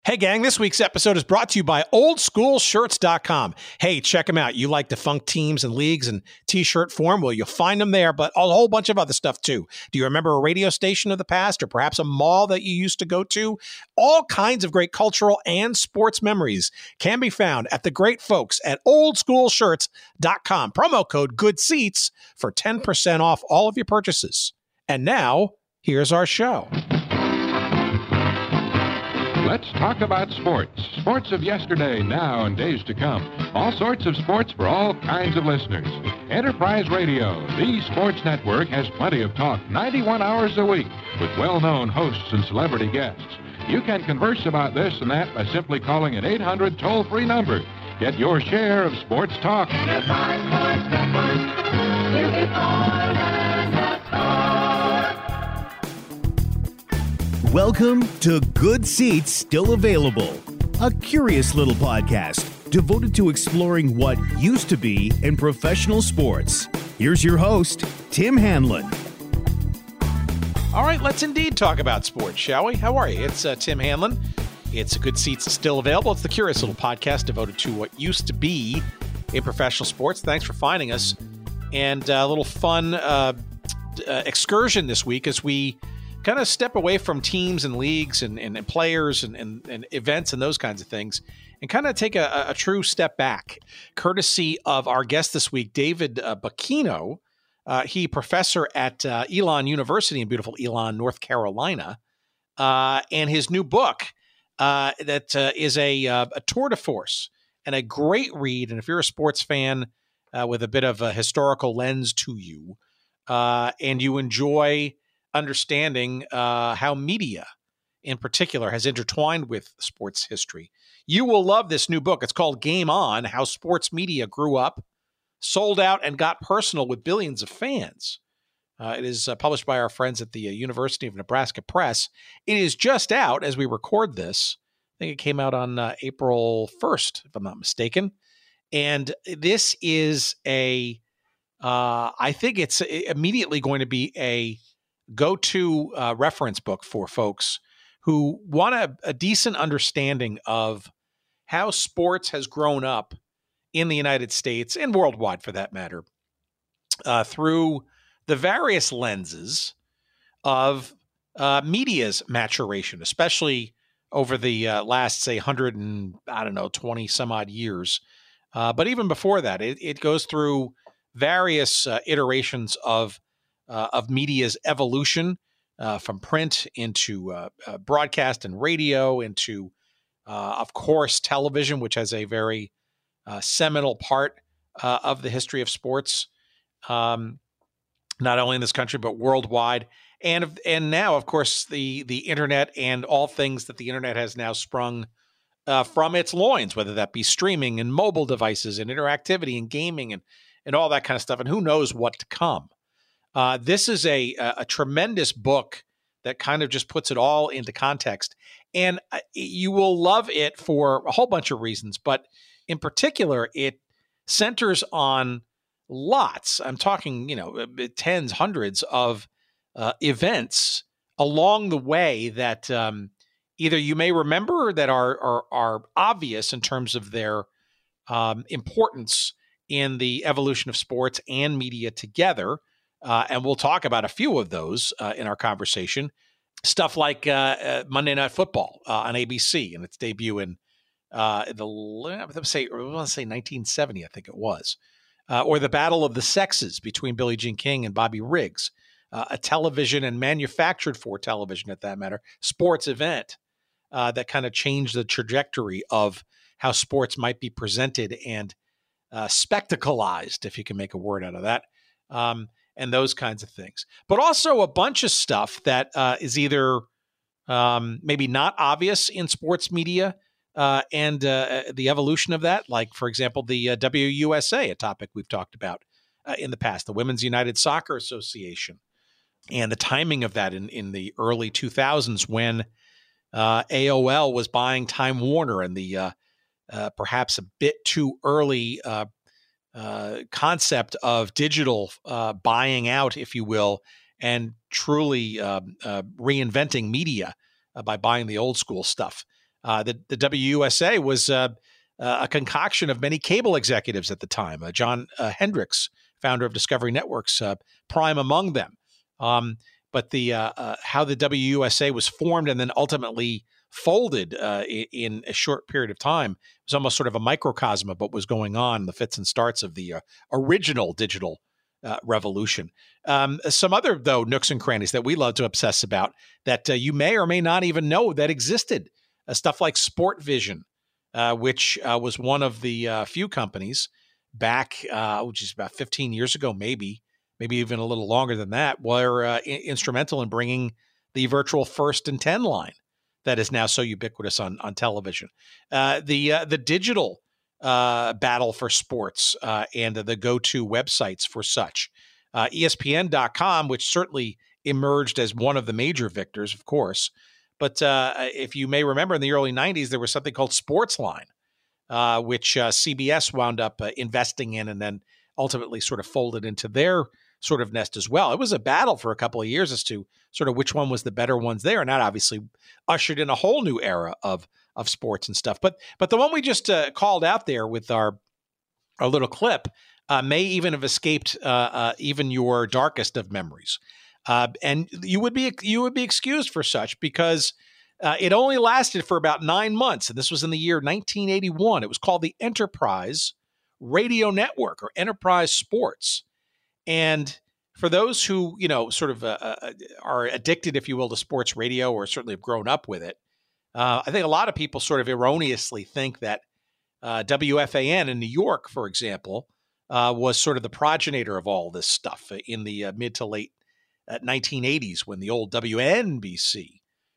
Hey gang, this week's episode is brought to you by oldschoolshirts.com. Hey, check them out. You like defunct teams and leagues and t-shirt form? Well, you'll find them there, but a whole bunch of other stuff too. Do you remember a radio station of the past or perhaps a mall that you used to go to? All kinds of great cultural and sports memories can be found at the great folks at oldschoolshirts.com. Promo code GOODSEATS for 10% off all of your purchases. And now, here's our show. Let's talk about sports. Sports of yesterday, now, and days to come. All sorts of sports for all kinds of listeners. Enterprise Radio, the sports network, has plenty of talk 91 hours a week with well-known hosts and celebrity guests. You can converse about this and that by simply calling an 800 toll-free number. Get your share of sports talk. Enterprise Sports Network. You get more than the talk. Welcome to Good Seats Still Available, a curious little podcast devoted to exploring what used to be in professional sports. Here's your host, Tim Hanlon. All right, let's indeed talk about sports, shall we? How are you? It's Tim Hanlon. It's Good Seats Still Available. It's the curious little podcast devoted to what used to be in professional sports. Thanks for finding us. And a little fun excursion this week as we kind of step away from teams and leagues and players and events and those kinds of things and kind of take a true step back, courtesy of our guest this week, David Bacchino. He professor at Elon University in beautiful Elon, North Carolina. And his new book that is a tour de force and a great read. And if you're a sports fan with a bit of a historical lens to you and you enjoy understanding how media in particular has intertwined with sports history, you will love this new book. It's called Game On: How Sports Media Grew Up, Sold Out, and Got Personal with Billions of Fans. It is published by our friends at the University of Nebraska Press. It is just out as we record this. I think it came out on April 1st, if I'm not mistaken. And this is I think it's immediately going to be a go-to reference book for folks who want a decent understanding of how sports has grown up in the United States and worldwide for that matter, through the various lenses of media's maturation, especially over the last, say, 20 some odd years. But even before that, it goes through various iterations of media's evolution from print into broadcast and radio into, of course, television, which has a very seminal part of the history of sports, not only in this country, but worldwide. And now, of course, the internet and all things that the internet has now sprung from its loins, whether that be streaming and mobile devices and interactivity and gaming and all that kind of stuff. And who knows what to come. This is a tremendous book that kind of just puts it all into context. And you will love it for a whole bunch of reasons. But in particular, it centers on lots. I'm talking, tens, hundreds of events along the way that either you may remember that are obvious in terms of their importance in the evolution of sports and media together. And we'll talk about a few of those in our conversation. Stuff like Monday Night Football on ABC and its debut in I want to say 1970, I think it was. Or the Battle of the Sexes between Billie Jean King and Bobby Riggs, a television and manufactured for television, at that matter, sports event that kind of changed the trajectory of how sports might be presented and spectacleized, if you can make a word out of that. And those kinds of things. But also a bunch of stuff that is either maybe not obvious in sports media and the evolution of that. Like, for example, the WUSA, a topic we've talked about in the past, the Women's United Soccer Association, and the timing of that in the early 2000s when AOL was buying Time Warner and the perhaps a bit too early concept of digital buying out, if you will, and truly reinventing media by buying the old school stuff. The WUSA was a concoction of many cable executives at the time. John Hendricks, founder of Discovery Networks, prime among them. But how the WUSA was formed and then ultimately folded in a short period of time was almost sort of a microcosm of what was going on, the fits and starts of the original digital revolution. Some other, though, nooks and crannies that we love to obsess about that you may or may not even know that existed. Stuff like Sportvision, which was one of the few companies back, which is about 15 years ago, maybe even a little longer than that, were instrumental in bringing the virtual 1st and 10 line that is now so ubiquitous on television. The digital battle for sports and the go-to websites for such. ESPN.com, which certainly emerged as one of the major victors, of course. But if you may remember, in the early 90s, there was something called Sportsline, which CBS wound up investing in and then ultimately sort of folded into their sort of nest as well. It was a battle for a couple of years as to sort of which one was the better ones there. And that obviously ushered in a whole new era of sports and stuff. But the one we just called out there with our little clip may even have escaped even your darkest of memories. And you would be excused for such because it only lasted for about 9 months. And this was in the year 1981. It was called the Enterprise Radio Network, or Enterprise Sports. And for those who, sort of are addicted, if you will, to sports radio, or certainly have grown up with it, I think a lot of people sort of erroneously think that WFAN in New York, for example, was sort of the progenitor of all this stuff in the mid to late 1980s, when the old WNBC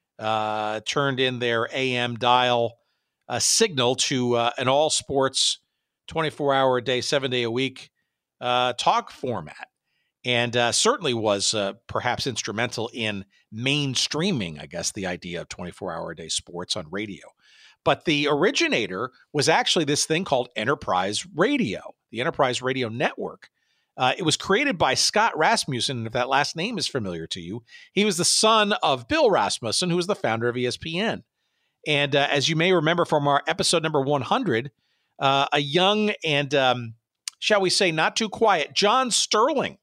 turned in their AM dial signal to an all sports 24-hour a day, 7-day a week talk format, and certainly was perhaps instrumental in mainstreaming, I guess, the idea of 24-hour a day sports on radio. But the originator was actually this thing called Enterprise Radio, the Enterprise Radio Network. It was created by Scott Rasmussen, and if that last name is familiar to you, he was the son of Bill Rasmussen, who was the founder of ESPN. And as you may remember from our episode number 100, a young and, shall we say, not too quiet John Sterling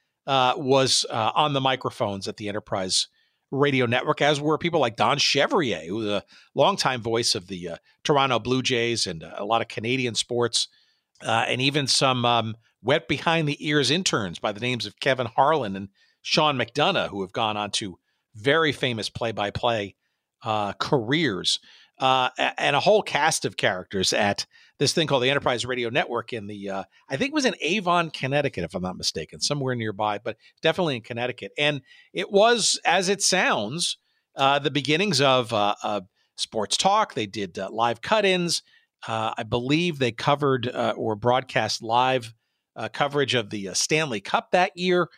was on the microphones at the Enterprise Radio Network, as were people like Don Chevrier, who was a longtime voice of the Toronto Blue Jays and a lot of Canadian sports, and even some wet behind the ears interns by the names of Kevin Harlan and Sean McDonough, who have gone on to very famous play-by-play careers, and a whole cast of characters at this thing called the Enterprise Radio Network in the, I think it was in Avon, Connecticut, if I'm not mistaken, somewhere nearby, but definitely in Connecticut. And it was, as it sounds, the beginnings of sports talk. They did live cut-ins. I believe they covered or broadcast live coverage of the Stanley Cup that year,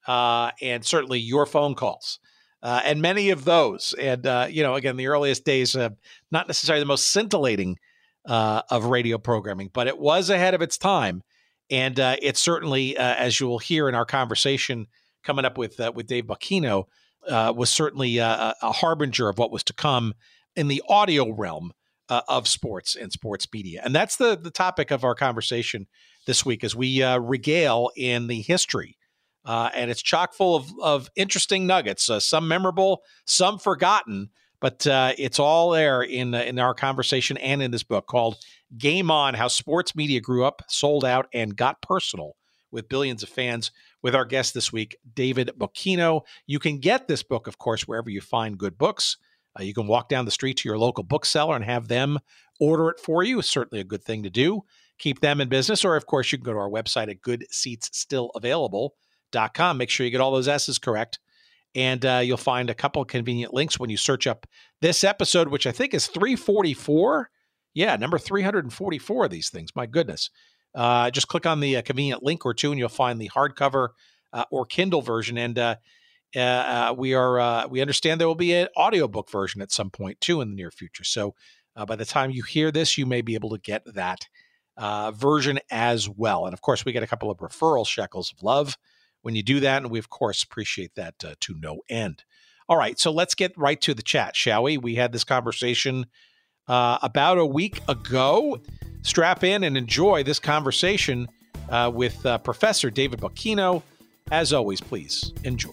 and certainly your phone calls. And many of those. And, again, the earliest days, not necessarily the most scintillating of radio programming, but it was ahead of its time. And it certainly, as you will hear in our conversation coming up with Dave Bocchino, was certainly a harbinger of what was to come in the audio realm of sports and sports media. And that's the topic of our conversation this week, as we regale in the history. And it's chock full of interesting nuggets, some memorable, some forgotten, but it's all there in our conversation and in this book called Game On: How Sports Media Grew Up, Sold Out, and Got Personal with Billions of Fans, with our guest this week, David Bocchino. You can get this book, of course, wherever you find good books. You can walk down the street to your local bookseller and have them order it for you. It's certainly a good thing to do. Keep them in business. Or, of course, you can go to our website at goodseatsstillavailable.com. Make sure you get all those S's correct. And you'll find a couple of convenient links when you search up this episode, which I think is 344. Yeah, number 344 of these things. My goodness. Just click on the convenient link or two, and you'll find the hardcover or Kindle version. And we understand there will be an audiobook version at some point, too, in the near future. So by the time you hear this, you may be able to get that version as well. And, of course, we get a couple of referral shekels of love when you do that, and we, of course, appreciate that to no end. All right, so let's get right to the chat, shall we? We had this conversation about a week ago. Strap in and enjoy this conversation with Professor David Bocchino. As always, please enjoy.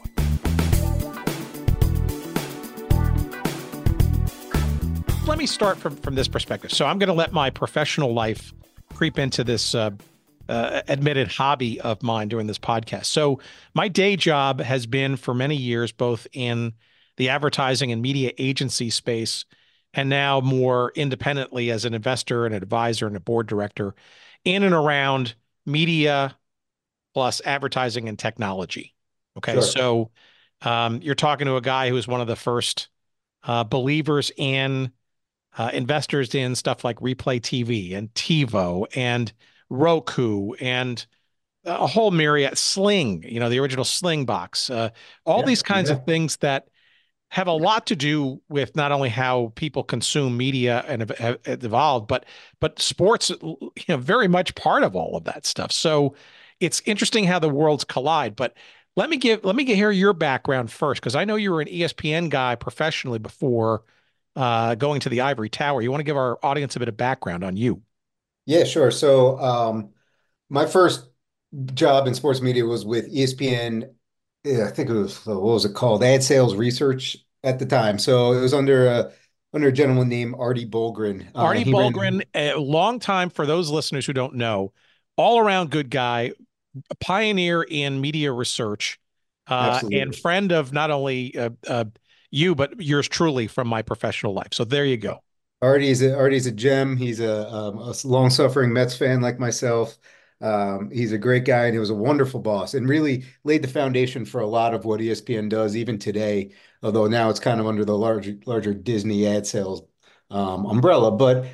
Let me start from this perspective. So I'm going to let my professional life creep into this admitted hobby of mine doing this podcast. So my day job has been for many years both in the advertising and media agency space, and now more independently as an investor, an advisor, and a board director in and around media plus advertising and technology. Okay, Sure. so you're talking to a guy who was one of the first believers in investors in stuff like Replay TV and TiVo and Roku and a whole myriad, Sling, the original Sling box, all these kinds of things that have a lot to do with not only how people consume media and have evolved, but sports, very much part of all of that stuff. So it's interesting how the worlds collide. But let me hear your background first, because I know you were an ESPN guy professionally before going to the ivory tower. You want to give our audience a bit of background on you? Yeah, sure. So my first job in sports media was with ESPN. Yeah, I think it was, what was it called? Ad sales research at the time. So it was under a gentleman named Artie Bulgren. Artie He ran. Bulgren, a long time, for those listeners who don't know, all around good guy, a pioneer in media research, and Absolutely. friend of not only you, but yours truly from my professional life. So there you go. Artie's a gem. He's a long-suffering Mets fan like myself. He's a great guy, and he was a wonderful boss, and really laid the foundation for a lot of what ESPN does even today. Although now it's kind of under the larger Disney ad sales umbrella, but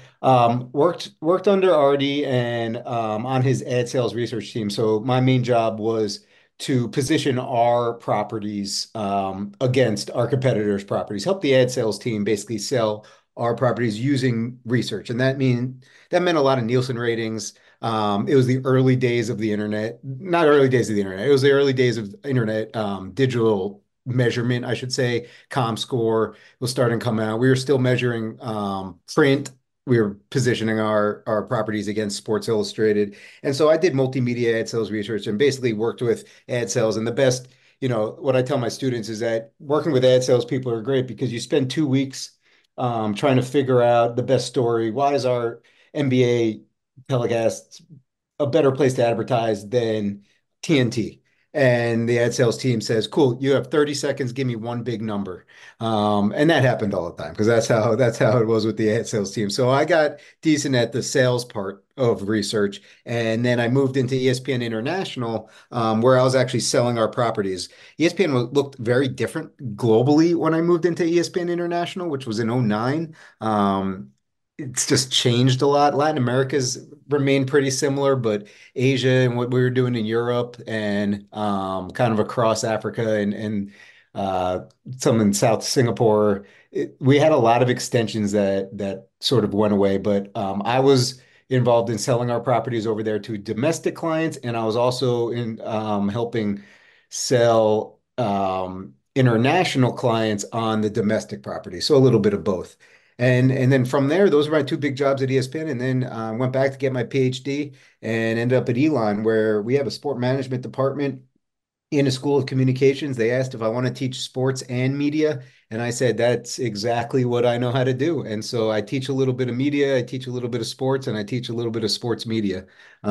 worked under Artie and on his ad sales research team. So my main job was to position our properties against our competitors' properties, help the ad sales team basically sell our properties using research. And that meant a lot of Nielsen ratings. It was the early days of the internet, not early days of the internet. It was the early days of internet digital measurement, I should say. ComScore was starting to come out. We were still measuring print. We were positioning our properties against Sports Illustrated. And so I did multimedia ad sales research and basically worked with ad sales. And the best, what I tell my students is that working with ad sales people are great because you spend 2 weeks trying to figure out the best story. Why is our NBA telecast a better place to advertise than TNT? And the ad sales team says, "Cool, you have 30 seconds. Give me one big number." And that happened all the time because that's how it was with the ad sales team. So I got decent at the sales part of research, and then I moved into ESPN International, where I was actually selling our properties. ESPN looked very different globally when I moved into ESPN International, which was in '09. It's just changed a lot. Latin America's remained pretty similar, but Asia and what we were doing in Europe and kind of across Africa and some in South Singapore, we had a lot of extensions that sort of went away. But I was involved in selling our properties over there to domestic clients, and I was also in helping sell international clients on the domestic property. So a little bit of both. And then from there, those were my two big jobs at ESPN. And then went back to get my PhD and ended up at Elon, where we have a sport management department in a school of communications. They asked if I want to teach sports and media. And I said, that's exactly what I know how to do. And so I teach a little bit of media, I teach a little bit of sports, and I teach a little bit of sports media.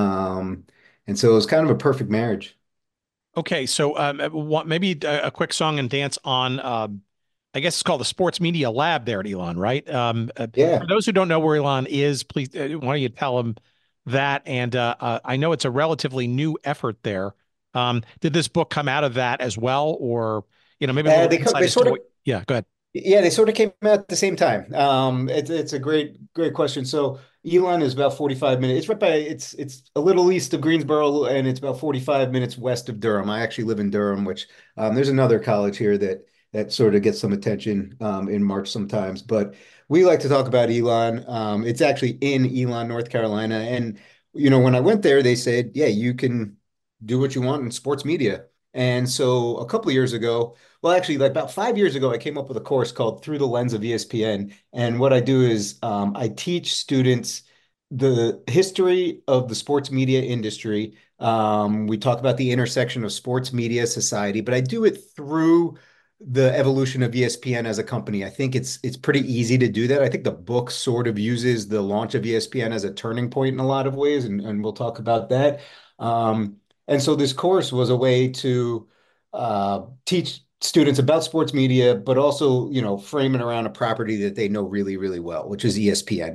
And so it was kind of a perfect marriage. Okay, so maybe a quick song and dance on, I guess it's called the Sports Media Lab there at Elon, right? For Yeah. those who don't know where Elon is, please, why don't you tell them that? And I know it's a relatively new effort there. Did this book come out of that as well, or maybe a little insight They as to sort of what? Yeah, go ahead. Yeah, they sort of came out at the same time. It's a great question. So Elon is about 45 minutes. It's a little east of Greensboro, and it's about 45 minutes west of Durham. I actually live in Durham, which there's another college here that sort of gets some attention in March sometimes. But we like to talk about Elon. It's actually in Elon, North Carolina, and when I went there, they said, "Yeah, you can do what you want in sports media." And so a couple of years ago, Well, actually, like about 5 years ago, I came up with a course called Through the Lens of ESPN. And what I do is I teach students the history of the sports media industry. We talk about the intersection of sports media society, but I do it through the evolution of ESPN as a company. I think it's pretty easy to do that. I think the book sort of uses the launch of ESPN as a turning point in a lot of ways, and we'll talk about that. And so this course was a way to teach students about sports media, but also, frame it around a property that they know really, really well, which is ESPN.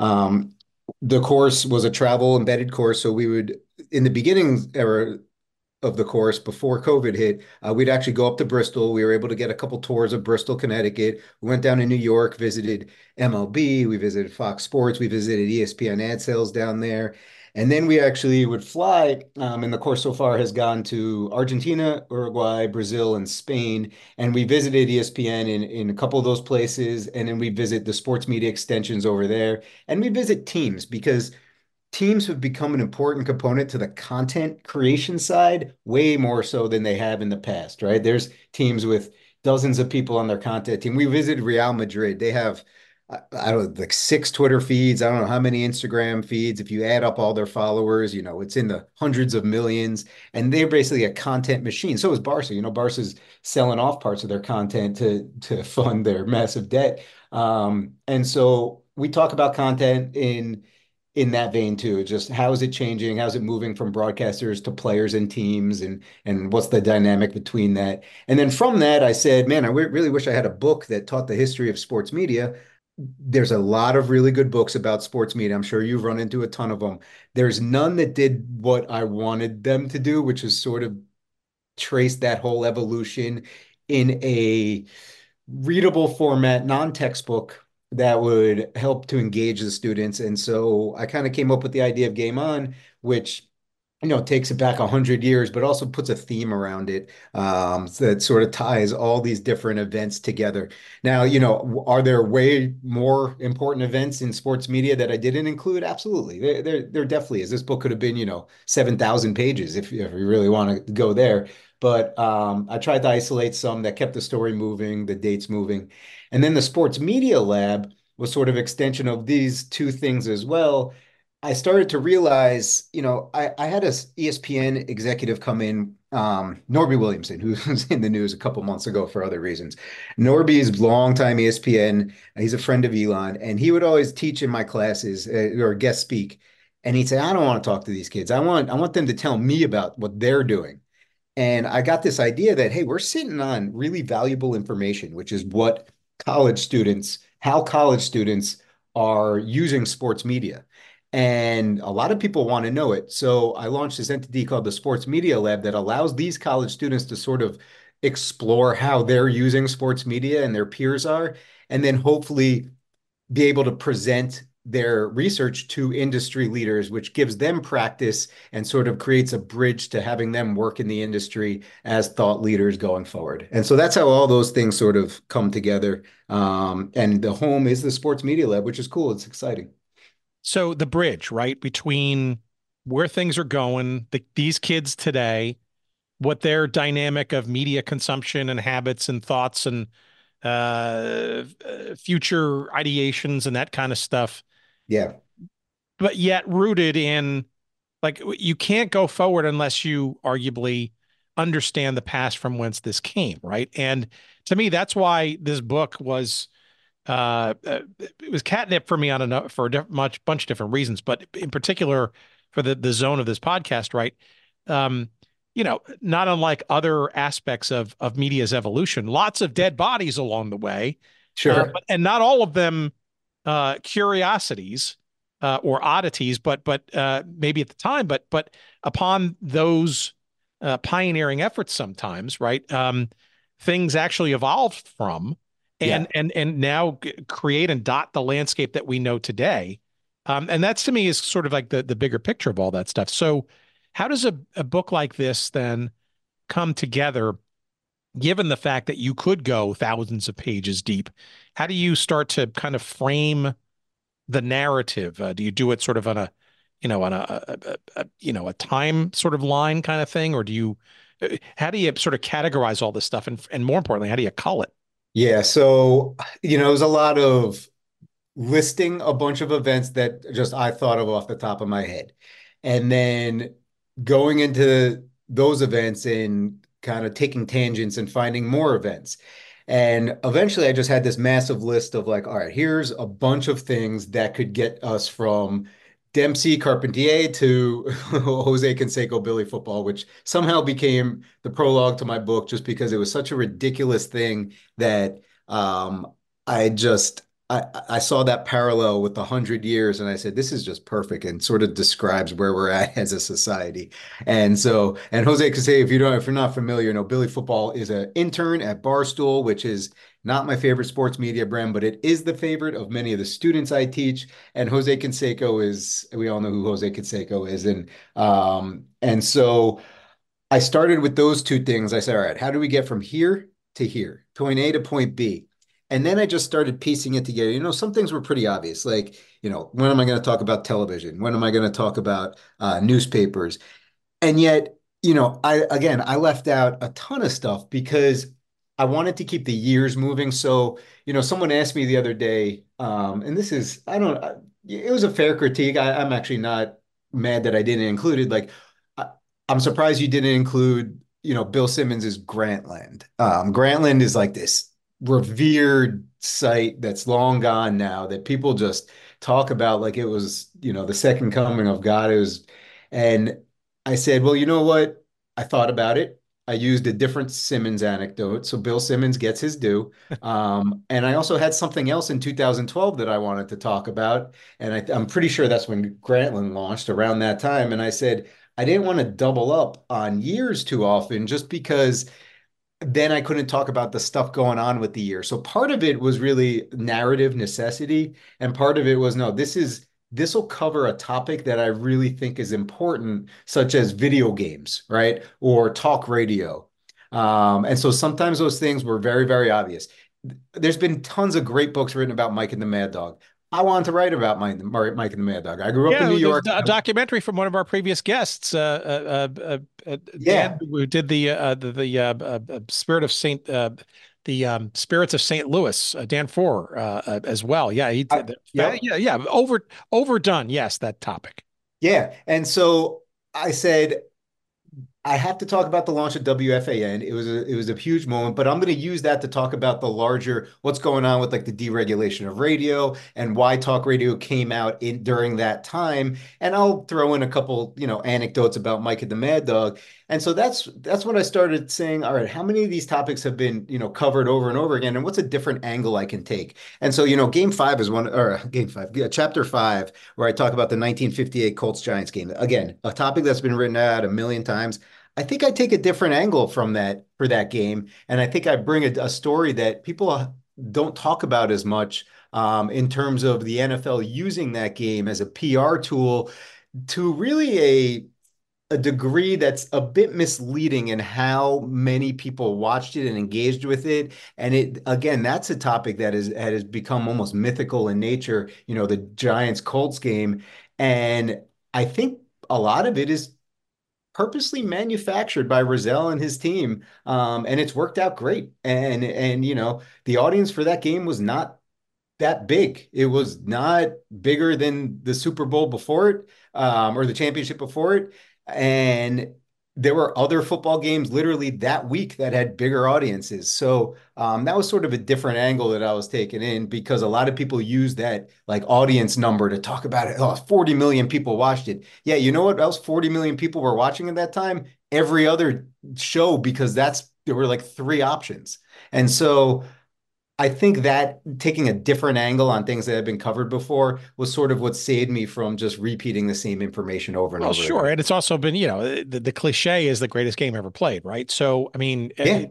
The course was a travel embedded course, so we would, in the beginning era of the course before COVID hit, we'd actually go up to Bristol. We were able to get a couple tours of Bristol, Connecticut. We went down to New York, visited MLB, we visited Fox Sports, we visited ESPN ad sales down there. And then we actually would fly, and the course so far has gone to Argentina, Uruguay, Brazil, and Spain. And we visited ESPN in a couple of those places. And then we visit the sports media extensions over there. And we visit teams because teams have become an important component to the content creation side, way more so than they have in the past, right? There's teams with dozens of people on their content team. We visited Real Madrid. They have, I don't know, like 6 Twitter feeds. I don't know how many Instagram feeds. If you add up all their followers, it's in the hundreds of millions. And they're basically a content machine. So is Barca. Barca's selling off parts of their content to fund their massive debt. And so we talk about content in that vein too. Just how is it changing? How's it moving from broadcasters to players and teams, and what's the dynamic between that? And then from that, I said, man, really wish I had a book that taught the history of sports media. There's a lot of really good books about sports media. I'm sure you've run into a ton of them. There's none that did what I wanted them to do, which is sort of trace that whole evolution in a readable format, non-textbook that would help to engage the students. And so I kind of came up with the idea of Game On, which takes it back 100 years, but also puts a theme around it, that sort of ties all these different events together. Now, are there way more important events in sports media that I didn't include? Absolutely. There definitely is. This book could have been, 7,000 pages if you really want to go there. But I tried to isolate some that kept the story moving, the dates moving. And then the sports media lab was sort of extension of these two things as well. I started to realize, I had a ESPN executive come in, Norby Williamson, who was in the news a couple months ago for other reasons. Norby's longtime ESPN. He's a friend of Elon, and he would always teach in my classes, or guest speak. And he'd say, I don't want to talk to these kids. I want them to tell me about what they're doing. And I got this idea that, hey, we're sitting on really valuable information, which is how college students are using sports media. And a lot of people want to know it. So I launched this entity called the Sports Media Lab that allows these college students to sort of explore how they're using sports media and their peers are, and then hopefully be able to present their research to industry leaders, which gives them practice and sort of creates a bridge to having them work in the industry as thought leaders going forward. And so that's how all those things sort of come together. And the home is the Sports Media Lab, which is cool. It's exciting. So the bridge, right, between where things are going, these kids today, what their dynamic of media consumption and habits and thoughts and future ideations and that kind of stuff. Yeah. But yet rooted in, like, you can't go forward unless you arguably understand the past from whence this came, right? And to me, that's why this book was it was catnip for me for a bunch of different reasons, but in particular for the zone of this podcast, right? Not unlike other aspects of media's evolution, lots of dead bodies along the way, Sure. and not all of them curiosities or oddities, but maybe at the time, but upon those pioneering efforts, sometimes, right? Things actually evolved from. Yeah. And now create and dot the landscape that we know today. And that's, to me, is sort of like the bigger picture of all that stuff. So how does a book like this then come together, given the fact that you could go thousands of pages deep? How do you start to kind of frame the narrative? Do you do it sort of on a time sort of line kind of thing, or do you how do you sort of categorize all this stuff? And more importantly, how do you call it? Yeah, so it was a lot of listing a bunch of events that just I thought of off the top of my head. And then going into those events and kind of taking tangents and finding more events. And eventually I just had this massive list of like, all right, here's a bunch of things that could get us from Dempsey Carpentier to Jose Canseco Billy Football, which somehow became the prologue to my book just because it was such a ridiculous thing that I just I saw that parallel with 100 years, and I said, this is just perfect and sort of describes where we're at as a society. And Jose Canseco, if you're not familiar, Billy Football is an intern at Barstool, which is not my favorite sports media brand, but it is the favorite of many of the students I teach. And Jose Canseco we all know who Jose Canseco is. And so I started with those two things. I said, all right, how do we get from here to here, point A to point B? And then I just started piecing it together. Some things were pretty obvious, like, when am I going to talk about television? When am I going to talk about newspapers? And yet, I left out a ton of stuff because I wanted to keep the years moving. So, someone asked me the other day, and this is, I don't, it was a fair critique. I'm actually not mad that I didn't include it. Like, I'm surprised you didn't include, Bill Simmons's Grantland. Grantland is like this revered site that's long gone now that people just talk about like it was, the second coming of God. And I said, well, you know what? I thought about it. I used a different Simmons anecdote. So Bill Simmons gets his due. And I also had something else in 2012 that I wanted to talk about. And I'm pretty sure that's when Grantland launched around that time. And I said, I didn't want to double up on years too often just because then I couldn't talk about the stuff going on with the year. So part of it was really narrative necessity. And part of it was, no, this will cover a topic that I really think is important, such as video games, right? Or talk radio. And so sometimes those things were very, very obvious. There's been tons of great books written about Mike and the Mad Dog. I wanted to write about Mike and the Mad Dog. I grew up in New York. A documentary from one of our previous guests, Yeah. Dan, who did the Spirit of Saint, Spirits of St. Louis, Dan Foer, as well. Yeah, he did. Yep. Yeah. Overdone. Yes, that topic. Yeah. And so I said, I have to talk about the launch of WFAN. It was a huge moment, but I'm going to use that to talk about the larger what's going on with like the deregulation of radio and why talk radio came out during that time. And I'll throw in a couple, anecdotes about Mike and the Mad Dog. And so that's when I started saying, all right, how many of these topics have been, covered over and over again, and what's a different angle I can take? And so, Game 5 is Chapter 5, where I talk about the 1958 Colts Giants game. Again, a topic that's been written out a million times. I think I take a different angle from that for that game. And I think I bring a story that people don't talk about as much in terms of the NFL using that game as a PR tool to really a degree that's a bit misleading in how many people watched it and engaged with it. And again, that's a topic that has become almost mythical in nature, the Giants Colts game. And I think a lot of it is purposely manufactured by Rozelle and his team. And it's worked out great. And the audience for that game was not that big. It was not bigger than the Super Bowl before it, or the championship before it. And there were other football games literally that week that had bigger audiences. So that was sort of a different angle that I was taking in because a lot of people use that like audience number to talk about it. Oh, 40 million people watched it. Yeah, you know what else 40 million people were watching at that time? Every other show, because there were like three options. And so I think that taking a different angle on things that have been covered before was sort of what saved me from just repeating the same information over and over. Sure. Again. And it's also been, the cliche is the greatest game ever played, right? So, I mean, Yeah.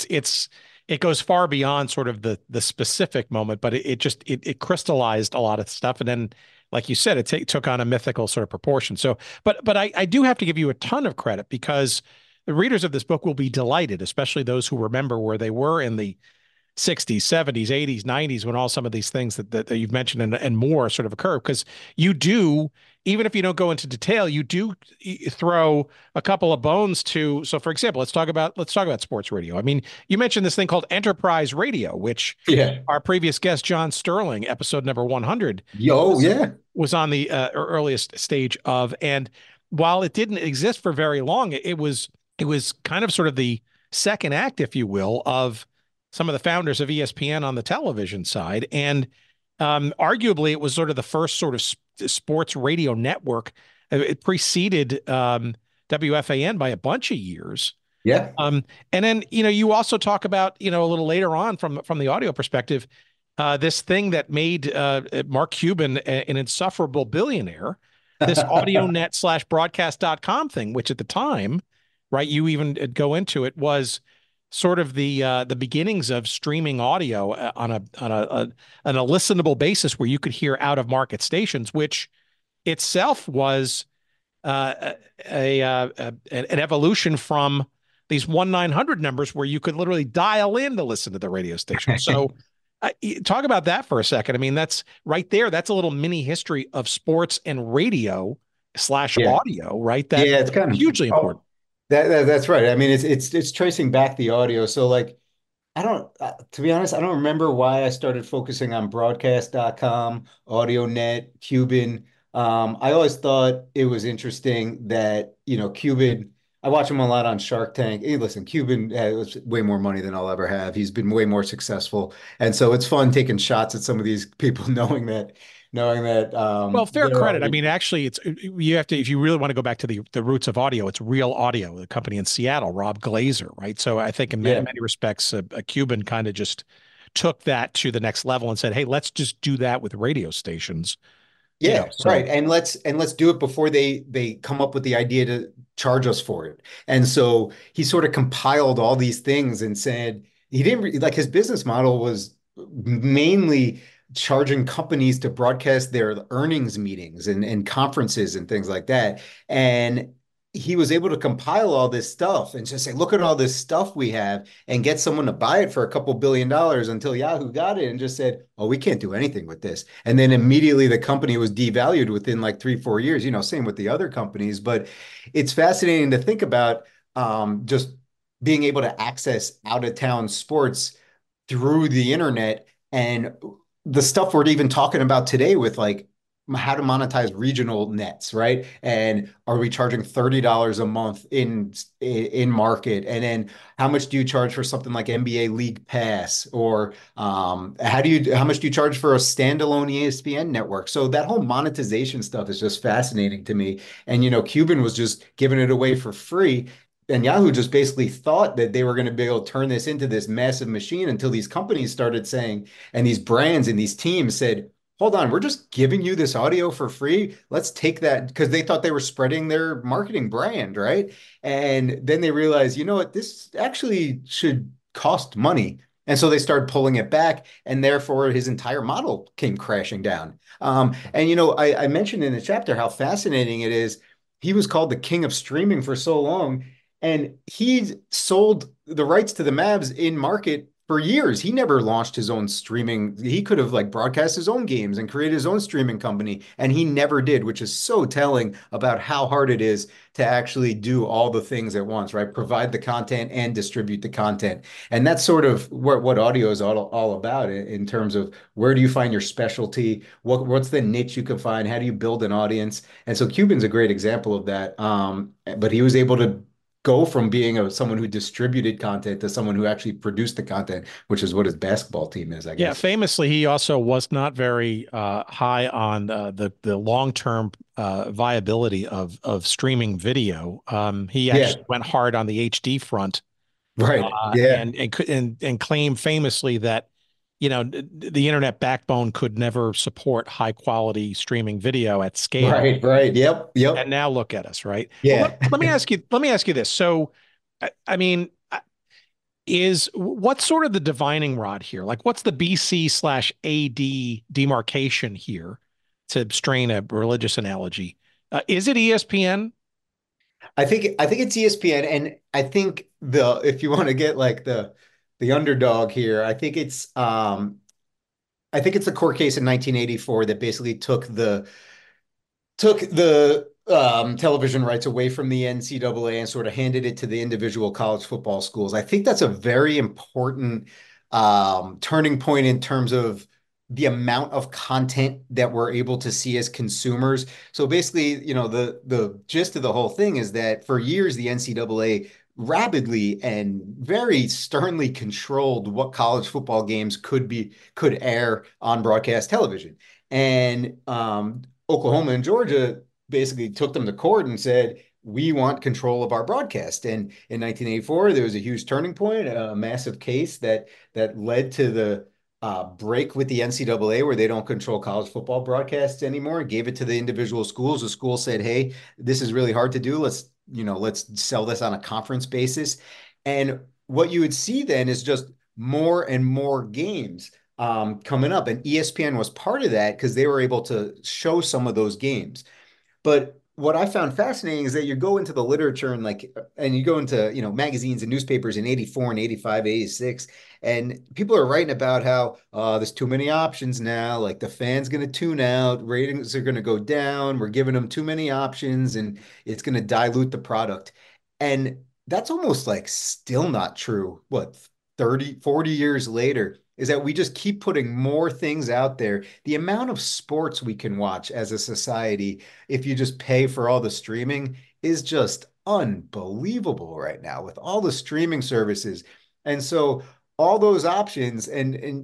it goes far beyond sort of the specific moment, but it crystallized a lot of stuff. And then, like you said, it took on a mythical sort of proportion. So, but I do have to give you a ton of credit because the readers of this book will be delighted, especially those who remember where they were in the 60s, 70s, 80s, 90s, when all some of these things that you've mentioned and more sort of occur. Because you do, even if you don't go into detail, you do throw a couple of bones to. So, for example, let's talk about sports radio. I mean, you mentioned this thing called Enterprise Radio, which Yeah. our previous guest, John Sterling, episode number 100, Yo, was yeah. was on the earliest stage of. And while it didn't exist for very long, it was kind of sort of the second act, if you will, of some of the founders of ESPN on the television side. And arguably, it was sort of the first sort of sports radio network. It preceded WFAN by a bunch of years. Yeah. And then, you also talk about, a little later on from the audio perspective, this thing that made Mark Cuban an insufferable billionaire, this AudioNet/broadcast.com thing, which at the time, right, you even go into it, was sort of the beginnings of streaming audio on a listenable basis where you could hear out of market stations, which itself was an evolution from these 1-900 numbers where you could literally dial in to listen to the radio station. So talk about that for a second. I mean, that's right there. That's a little mini history of sports and radio slash Yeah. audio, right? That Yeah, it's kind of hugely important. that's right. I mean, it's tracing back the audio. So like I don't, to be honest, I don't remember why I started focusing on broadcast.com, AudioNet, Cuban. I always thought it was interesting that, Cuban, I watch him a lot on Shark Tank. Hey, listen, Cuban has way more money than I'll ever have. He's been way more successful. And so it's fun taking shots at some of these people knowing that Well, fair they're credit. I already, mean, actually, you have to, if you really want to go back to the roots of audio, it's Real Audio, the company in Seattle, Rob Glazer, right? So I think in yeah. many respects, a Cuban kind of just took that to the next level and said, "Hey, let's just do that with radio stations." Yeah, right. So And let's do it before they come up with the idea to charge us for it. And so he sort of compiled all these things and said he didn't like his business model was mainly charging companies to broadcast their earnings meetings and conferences and things like that. And he was able to compile all this stuff and just say, look at all this stuff we have and get someone to buy it for a couple $1 billion until Yahoo got it and just said, oh, we can't do anything with this. And then immediately the company was devalued within like 3, 4 years, same with the other companies. But it's fascinating to think about just being able to access out of town sports through the internet and the stuff we're even talking about today with like how to monetize regional nets, right? And are we charging $30 a month in market? And then how much do you charge for something like NBA League Pass? Or how much do you charge for a standalone ESPN network? So that whole monetization stuff is just fascinating to me. And Cuban was just giving it away for free. And Yahoo just basically thought that they were going to be able to turn this into this massive machine until these companies started saying, and these brands and these teams said, hold on, we're just giving you this audio for free. Let's take that because they thought they were spreading their marketing brand, right? And then they realized, you know what, this actually should cost money. And so they started pulling it back, and therefore his entire model came crashing down. And I mentioned in the chapter how fascinating it is. He was called the king of streaming for so long, and he sold the rights to the Mavs in market for years. He never launched his own streaming. He could have like broadcast his own games and created his own streaming company, and he never did, which is so telling about how hard it is to actually do all the things at once, right? Provide the content and distribute the content. And that's sort of what audio is all about in terms of where do you find your specialty? What's the niche you can find? How do you build an audience? And so Cuban's a great example of that. But he was able to go from being someone who distributed content to someone who actually produced the content, which is what his basketball team is, I yeah, guess. famously, he also was not very high on the long-term viability of streaming video. He Yeah, actually went hard on the HD front, right. Yeah, and claimed famously that the internet backbone could never support high quality streaming video at scale. right, right. Yep, And yep. now look at us, right? Well, Yeah. let me ask you this. So, I mean, is what's sort of the divining rod here? Like, what's the BC/AD demarcation here, to strain a religious analogy? Is it ESPN? I think it's ESPN, and I think the if you want to get like the the underdog here. I think it's a court case in 1984 that basically took the television rights away from the NCAA and sort of handed it to the individual college football schools. I think that's a very important turning point in terms of the amount of content that we're able to see as consumers. So basically, the gist of the whole thing is that for years the NCAA rapidly and very sternly controlled what college football games could air on broadcast television. And Oklahoma and Georgia basically took them to court and said, we want control of our broadcast. And in 1984, there was a huge turning point, a massive case that led to the break with the NCAA, where they don't control college football broadcasts anymore. Gave it to the individual schools. The school said, "Hey, this is really hard to do. Let's sell this on a conference basis." And what you would see then is just more and more games coming up, and ESPN was part of that because they were able to show some of those games. But what I found fascinating is that you go into the literature and you go into, magazines and newspapers in 84 and 85, 86, and people are writing about how there's too many options now. Like the fans going to tune out, ratings are going to go down. We're giving them too many options and it's going to dilute the product. And that's almost like still not true. What, 30, 40 years later? Is that we just keep putting more things out there. The amount of sports we can watch as a society, if you just pay for all the streaming, is just unbelievable right now with all the streaming services. And so all those options and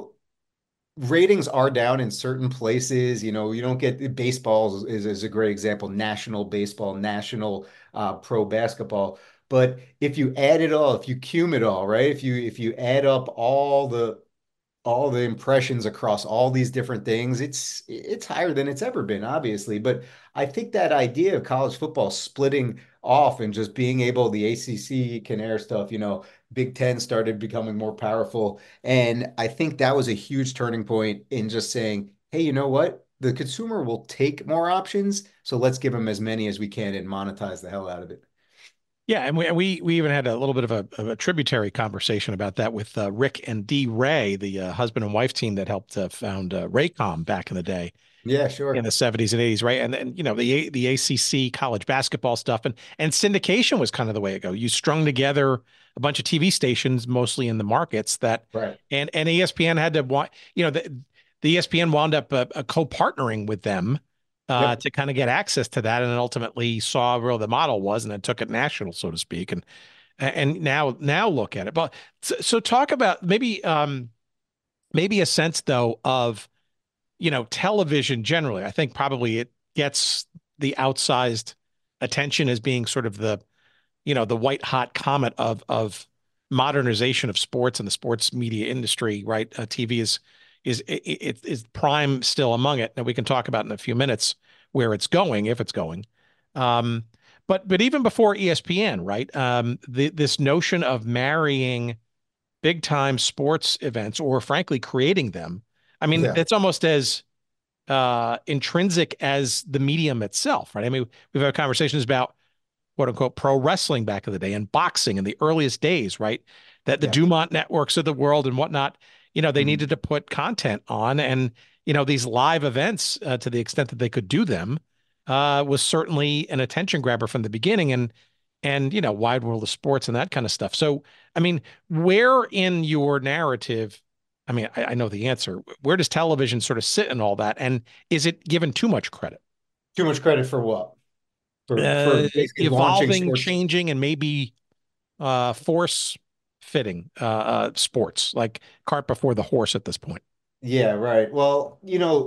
ratings are down in certain places. You don't get baseball is a great example, national baseball, national pro basketball. But if you add it all, if you cum it all, right? If you add up all the impressions across all these different things, it's higher than it's ever been, obviously. But I think that idea of college football splitting off and just being able, the ACC can air stuff, Big Ten started becoming more powerful. And I think that was a huge turning point in just saying, hey, you know what? The consumer will take more options. So let's give them as many as we can and monetize the hell out of it. Yeah, and we even had a little bit of a tributary conversation about that with Rick and Dee Ray, the husband and wife team that helped found Raycom back in the day Yeah, in sure. the 70s and 80s, right? And the ACC college basketball stuff and syndication was kind of the way it go. You strung together a bunch of TV stations, mostly in the markets that, Right. and ESPN had to the ESPN wound up co-partnering with them Yep. to kind of get access to that, and then ultimately saw where the model was, and then took it national, so to speak, and now look at it. But so talk about maybe a sense though of television generally. I think probably it gets the outsized attention as being sort of the white hot comet of modernization of sports and the sports media industry, right? TV is prime still among it. And we can talk about in a few minutes where it's going, if it's going. Um, but even before ESPN, right? This notion of marrying big time sports events, or frankly creating them. I mean, Yeah. it's almost as intrinsic as the medium itself, right? I mean, we've had conversations about quote unquote pro wrestling back in the day and boxing in the earliest days, right? That the Yeah. Dumont networks of the world and whatnot, they Mhm. needed to put content on, and these live events, to the extent that they could do them, was certainly an attention grabber from the beginning, and wide world of sports and that kind of stuff. So, I mean, where in your narrative? I mean, I know the answer. Where does television sort of sit in all that, and is it given too much credit? Too much credit for what? For basically launching Evolving, sports. changing, and maybe force fitting sports, like cart before the horse at this point. Yeah, right. Well,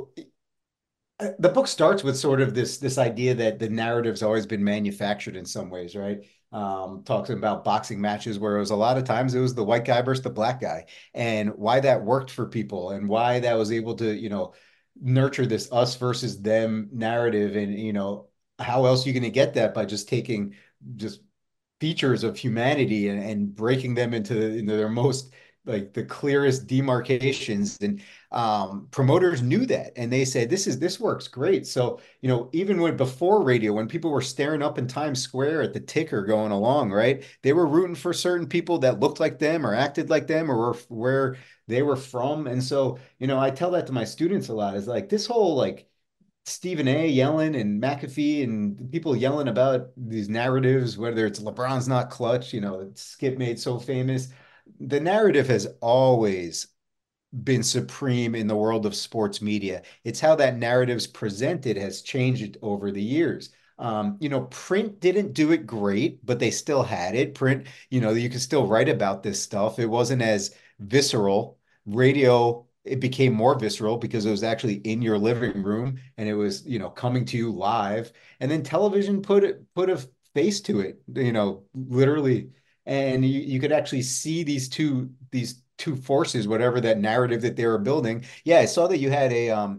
the book starts with sort of this idea that the narrative's always been manufactured in some ways, right? Talks about boxing matches where it was a lot of times it was the white guy versus the black guy, and why that worked for people and why that was able to, nurture this us versus them narrative. And, how else are you going to get that by just taking just features of humanity and breaking them into their most like the clearest demarcations, and promoters knew that, and they said this works great. So even when before radio, when people were staring up in Times Square at the ticker going along, right, they were rooting for certain people that looked like them or acted like them or were where they were from. And so I tell that to my students a lot, is like this whole like Stephen A yelling and McAfee and people yelling about these narratives, whether it's LeBron's not clutch, Skip made so famous. The narrative has always been supreme in the world of sports media. It's how that narrative's presented has changed over the years. Print didn't do it great, but they still had it. Print, you could still write about this stuff. It wasn't as visceral. Radio, it became more visceral because it was actually in your living room and it was, coming to you live. And then television put a face to it, literally. And you could actually see these two forces, whatever that narrative that they were building. Yeah, I saw that you had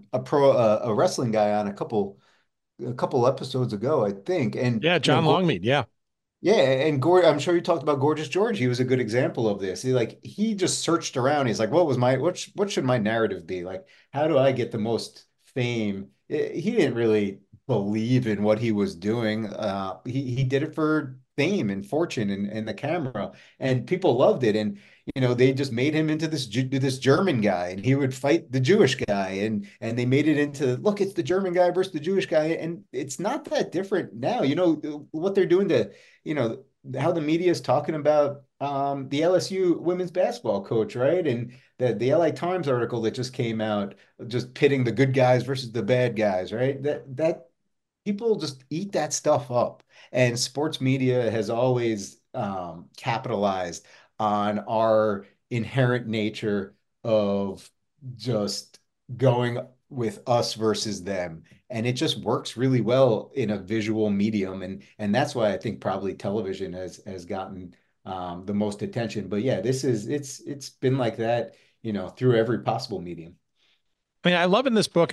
a wrestling guy on a couple episodes ago, I think. And Yeah, John Longmead. Yeah. yeah, and I'm sure you talked about Gorgeous George. He was a good example of this. He just searched around. He's like, what should my narrative be? Like, how do I get the most fame? He didn't really believe in what he was doing. He did it for fame and fortune and the camera, and people loved it. And they just made him into this German guy, and he would fight the Jewish guy, and they made it into, look, it's the German guy versus the Jewish guy, and it's not that different now. What they're doing to you know, how the media is talking about the LSU women's basketball coach, right? And the LA Times article that just came out, just pitting the good guys versus the bad guys, right? That people just eat that stuff up. And sports media has always capitalized on our inherent nature of just going with us versus them. And it just works really well in a visual medium. And that's why I think probably television has gotten the most attention. But yeah, it's been like that, through every possible medium. I mean, I love in this book.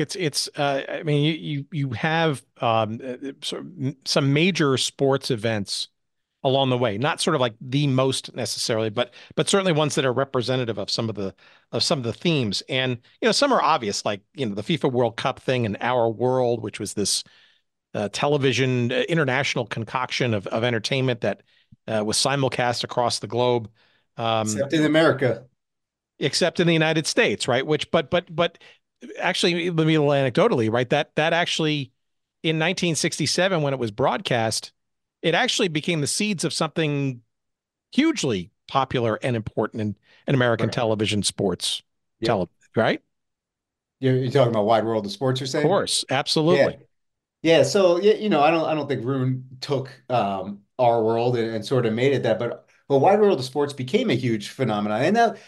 I mean, you have sort of some major sports events along the way, not sort of like the most necessarily, but certainly ones that are representative of some of the themes. And some are obvious, like the FIFA World Cup thing and Our World, which was this television international concoction of entertainment that was simulcast across the globe, Except in America. except in the United States, right? Which, but actually, let me anecdotally, right? That actually in 1967, when it was broadcast, it actually became the seeds of something hugely popular and important in American Right. television sports. Yep. Right? You're talking about Wide World of Sports, you're Of saying? course, Yeah. absolutely. Yeah. So yeah, I don't think Rune took our world and sort of made it that, but Wide World of Sports became a huge phenomenon. And now,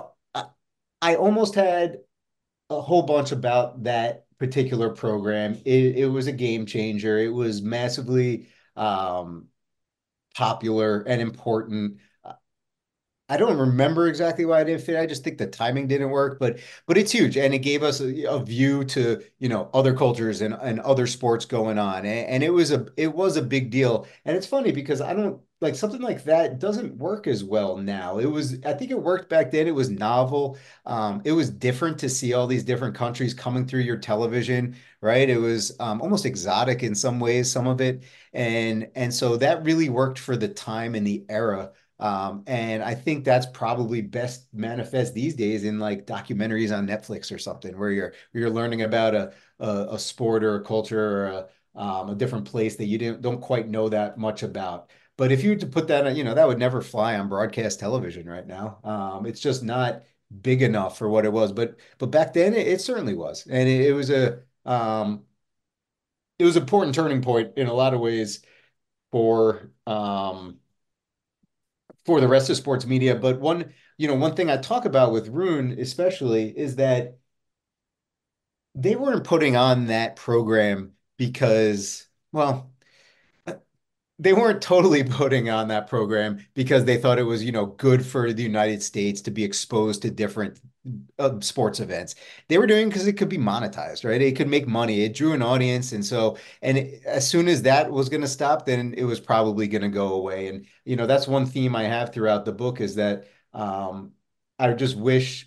I almost had a whole bunch about that particular program. It was a game changer. It was massively um, popular and important. I don't remember exactly why I didn't fit. I just think the timing didn't work, but it's huge, and it gave us a view to other cultures and other sports going on, and it was a big deal. And it's funny because I don't like something like that doesn't work as well now. I think it worked back then. It was novel. It was different to see all these different countries coming through your television, right? It was almost exotic in some ways, some of it, and so that really worked for the time and the era. And I think that's probably best manifest these days in like documentaries on Netflix or something where you're learning about a sport or a culture or a different place that you don't quite know that much about. But if you were to put that on, that would never fly on broadcast television right now. It's just not big enough for what it was. But back then it certainly was. And it was an important turning point in a lot of ways for for the rest of sports media. But one thing I talk about with Rune especially is that they weren't putting on that program because, well, they weren't totally putting on that program because they thought it was, good for the United States to be exposed to different sports events. They were doing because it could be monetized, right? It could make money. It drew an audience, and so as soon as that was going to stop, then it was probably going to go away. And that's one theme I have throughout the book is that I just wish,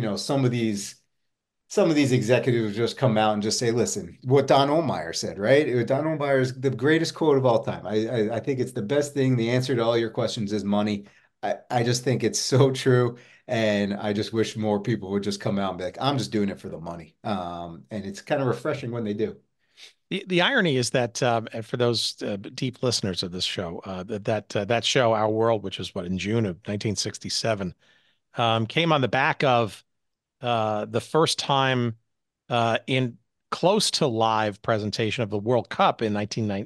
some of these executives just come out and just say, listen, what Don Ohlmeyer said, right? Don Ohlmeyer is the greatest quote of all time. I think it's the best thing. The answer to all your questions is money. I just think it's so true. And I just wish more people would just come out and be like, I'm just doing it for the money. And it's kind of refreshing when they do. The irony is that, and for those deep listeners of this show, that show, Our World, which was what, in June of 1967, came on the back of the first time in close to live presentation of the World Cup in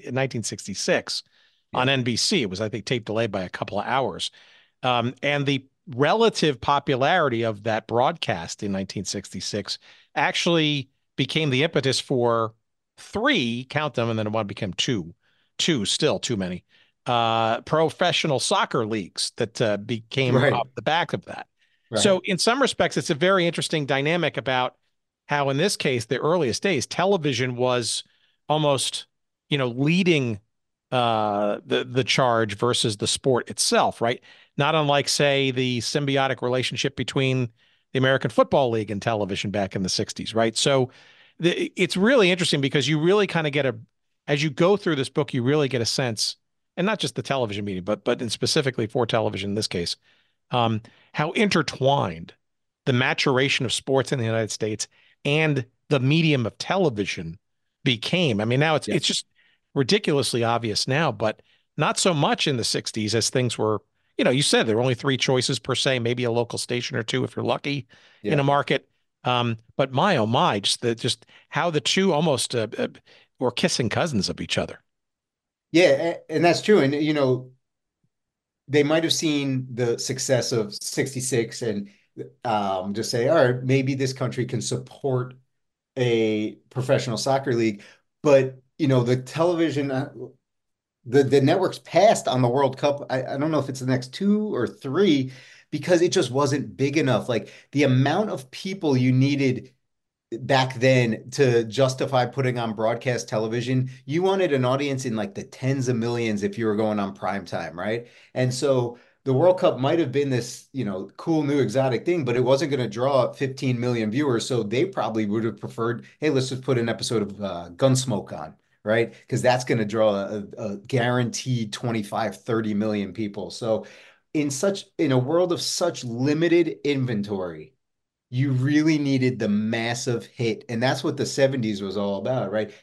1966 Yeah. on NBC. It was, I think, tape delayed by a couple of hours. And the relative popularity of that broadcast in 1966 actually became the impetus for three, count them, and then one became two, still too many, professional soccer leagues that became Right. off the back of that. Right. So in some respects, it's a very interesting dynamic about how, in this case, the earliest days, television was almost, leading the charge versus the sport itself, right? Not unlike, say, the symbiotic relationship between the American Football League and television back in the 60s, right? So it's really interesting because you really kind of as you go through this book, you really get a sense, and not just the television medium, but in specifically for television in this case, um, how intertwined the maturation of sports in the United States and the medium of television became. I mean, now it's Yes. just ridiculously obvious now, but not so much in the 60s as things were, you said there were only three choices per se, maybe a local station or two if you're lucky in Yeah. a market. But my oh my, just how the two almost were kissing cousins of each other. Yeah. And that's true. And, they might have seen the success of 66 and just say, all right, maybe this country can support a professional soccer league. But, the television, the networks passed on the World Cup. I don't know if it's the next two or three because it just wasn't big enough. Like the amount of people you needed back then to justify putting on broadcast television, you wanted an audience in like the tens of millions if you were going on prime time, right? And so the World Cup might have been this, cool new exotic thing, but it wasn't going to draw 15 million viewers. So they probably would have preferred, hey, let's just put an episode of Gunsmoke on, right? Because that's going to draw a guaranteed 25, 30 million people. So in a world of such limited inventory, you really needed the massive hit. And that's what the 70s was all about, right?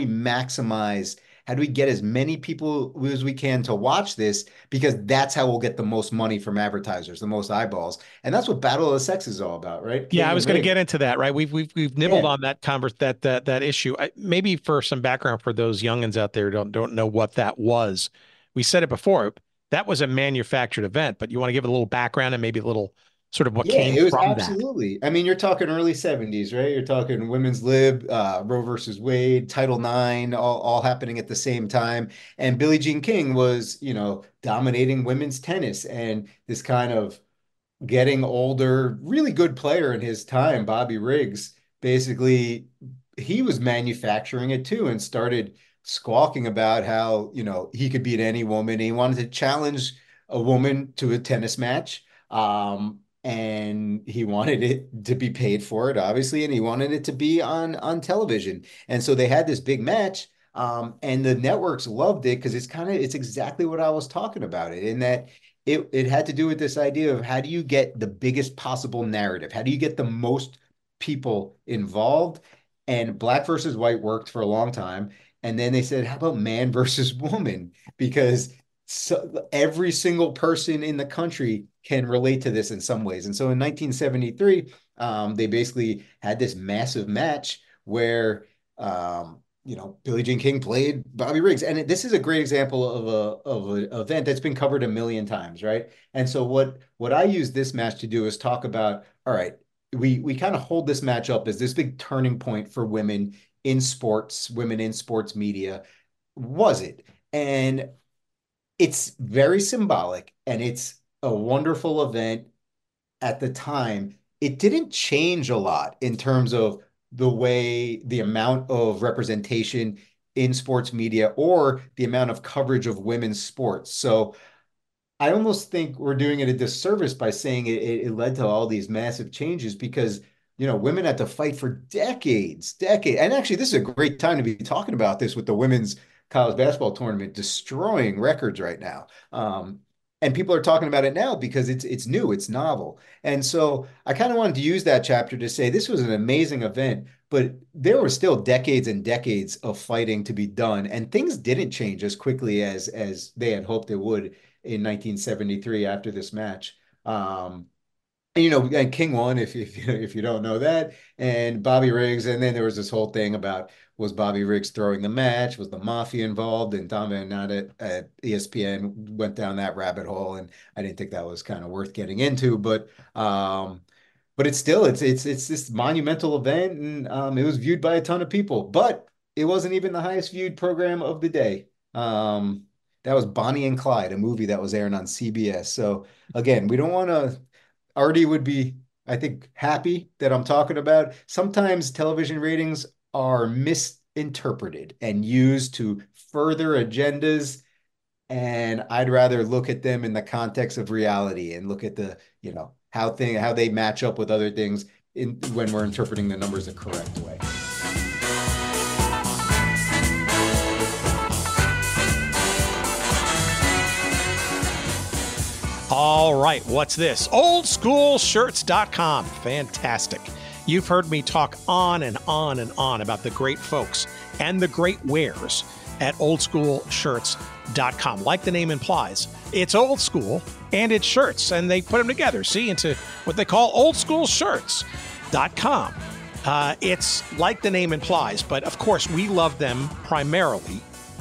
How do we get as many people as we can to watch this? Because that's how we'll get the most money from advertisers, the most eyeballs. And that's what Battle of the Sexes is all about, right? Yeah, I King was and going to Ray. get into that, right? We've nibbled Yeah. on that issue. Maybe for some background for those youngins out there who don't know what that was. We said it before. That was a manufactured event, but you want to give it a little background and maybe a little sort of what Yeah, came it was from that. absolutely. I mean, you're talking early 70s, right? You're talking women's lib, Roe versus Wade, Title IX, all happening at the same time. And Billie Jean King was, dominating women's tennis and this kind of getting older, really good player in his time, Bobby Riggs, basically he was manufacturing it too and started squawking about how, he could beat any woman. He wanted to challenge a woman to a tennis match. And he wanted it to be paid for it, obviously, and he wanted it to be on television. And so they had this big match. And the networks loved it because it's exactly what I was talking about it in that it had to do with this idea of how do you get the biggest possible narrative? How do you get the most people involved? And black versus white worked for a long time. And then they said, how about man versus woman? Because every single person in the country can relate to this in some ways. And so in 1973, they basically had this massive match where Billie Jean King played Bobby Riggs, and this is a great example of an event that's been covered a million times, right? And so what I use this match to do is talk about, all right, we kind of hold this match up as this big turning point for women in sports media. Was it? And it's very symbolic, and it's a wonderful event at the time. It didn't change a lot in terms of the amount of representation in sports media or the amount of coverage of women's sports. So I almost think we're doing it a disservice by saying it led to all these massive changes because, women had to fight for decades. And actually, this is a great time to be talking about this with the women's college basketball tournament destroying records right now. And people are talking about it now because it's new, it's novel. And so I kind of wanted to use that chapter to say this was an amazing event, but there were still decades and decades of fighting to be done, and things didn't change as quickly as they had hoped it would in 1973 after this match. And King won if you don't know that, and Bobby Riggs, and then there was this whole thing about was Bobby Riggs throwing the match, was the mafia involved, and Tom Van Natta at ESPN went down that rabbit hole, and I didn't think that was kind of worth getting into, but it's still it's this monumental event, and it was viewed by a ton of people, but it wasn't even the highest viewed program of the day. That was Bonnie and Clyde, a movie that was airing on CBS. So again, we don't want to. Artie would be, I think, happy that I'm talking about. Sometimes television ratings are misinterpreted and used to further agendas, and I'd rather look at them in the context of reality and look at how they match up with other things when we're interpreting the numbers the correct way. All right, what's this? Oldschoolshirts.com. Fantastic. You've heard me talk on and on and on about the great folks and the great wares at oldschoolshirts.com. Like the name implies, it's old school and it's shirts, and they put them together, into what they call oldschoolshirts.com. It's like the name implies, but of course we love them primarily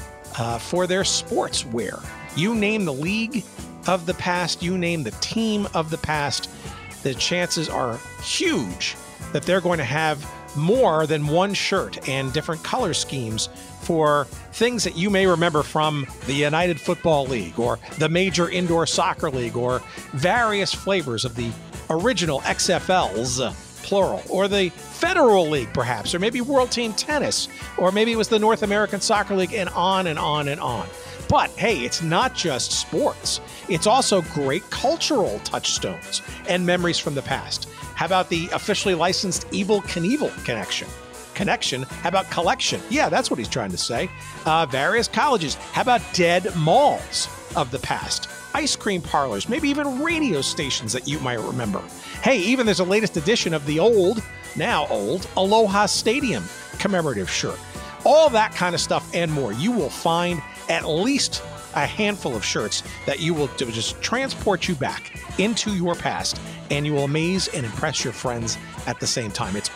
for their sportswear. You name the league of the past, you name the team of the past, the chances are huge that they're going to have more than one shirt and different color schemes for things that you may remember from the United Football League or the Major Indoor Soccer League or various flavors of the original XFLs, plural, or the Federal League perhaps, or maybe World Team Tennis, or maybe it was the North American Soccer League, and on and on and on. But hey, it's not just sports. It's also great cultural touchstones and memories from the past. How about the officially licensed Evel Knievel connection? How about collection? Yeah, that's what he's trying to say. Various colleges. How about dead malls of the past? Ice cream parlors, maybe even radio stations that you might remember. Hey, even there's a latest edition of the now old, Aloha Stadium commemorative shirt. All that kind of stuff and more. You will find at least a handful of shirts that you will just transport you back into your past, and you will amaze and impress your friends at the same time. It's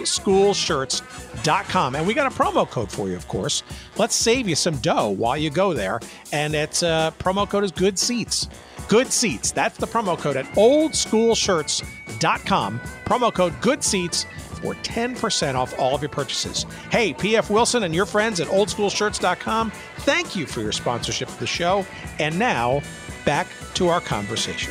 oldschoolshirts.com, and we got a promo code for you, of course. Let's save you some dough while you go there, and its promo code is Good Seats. Good Seats. That's the promo code at oldschoolshirts.com. Promo code Good Seats for 10% off all of your purchases. Hey, P.F. Wilson and your friends at oldschoolshirts.com, thank you for your sponsorship of the show. And now, back to our conversation.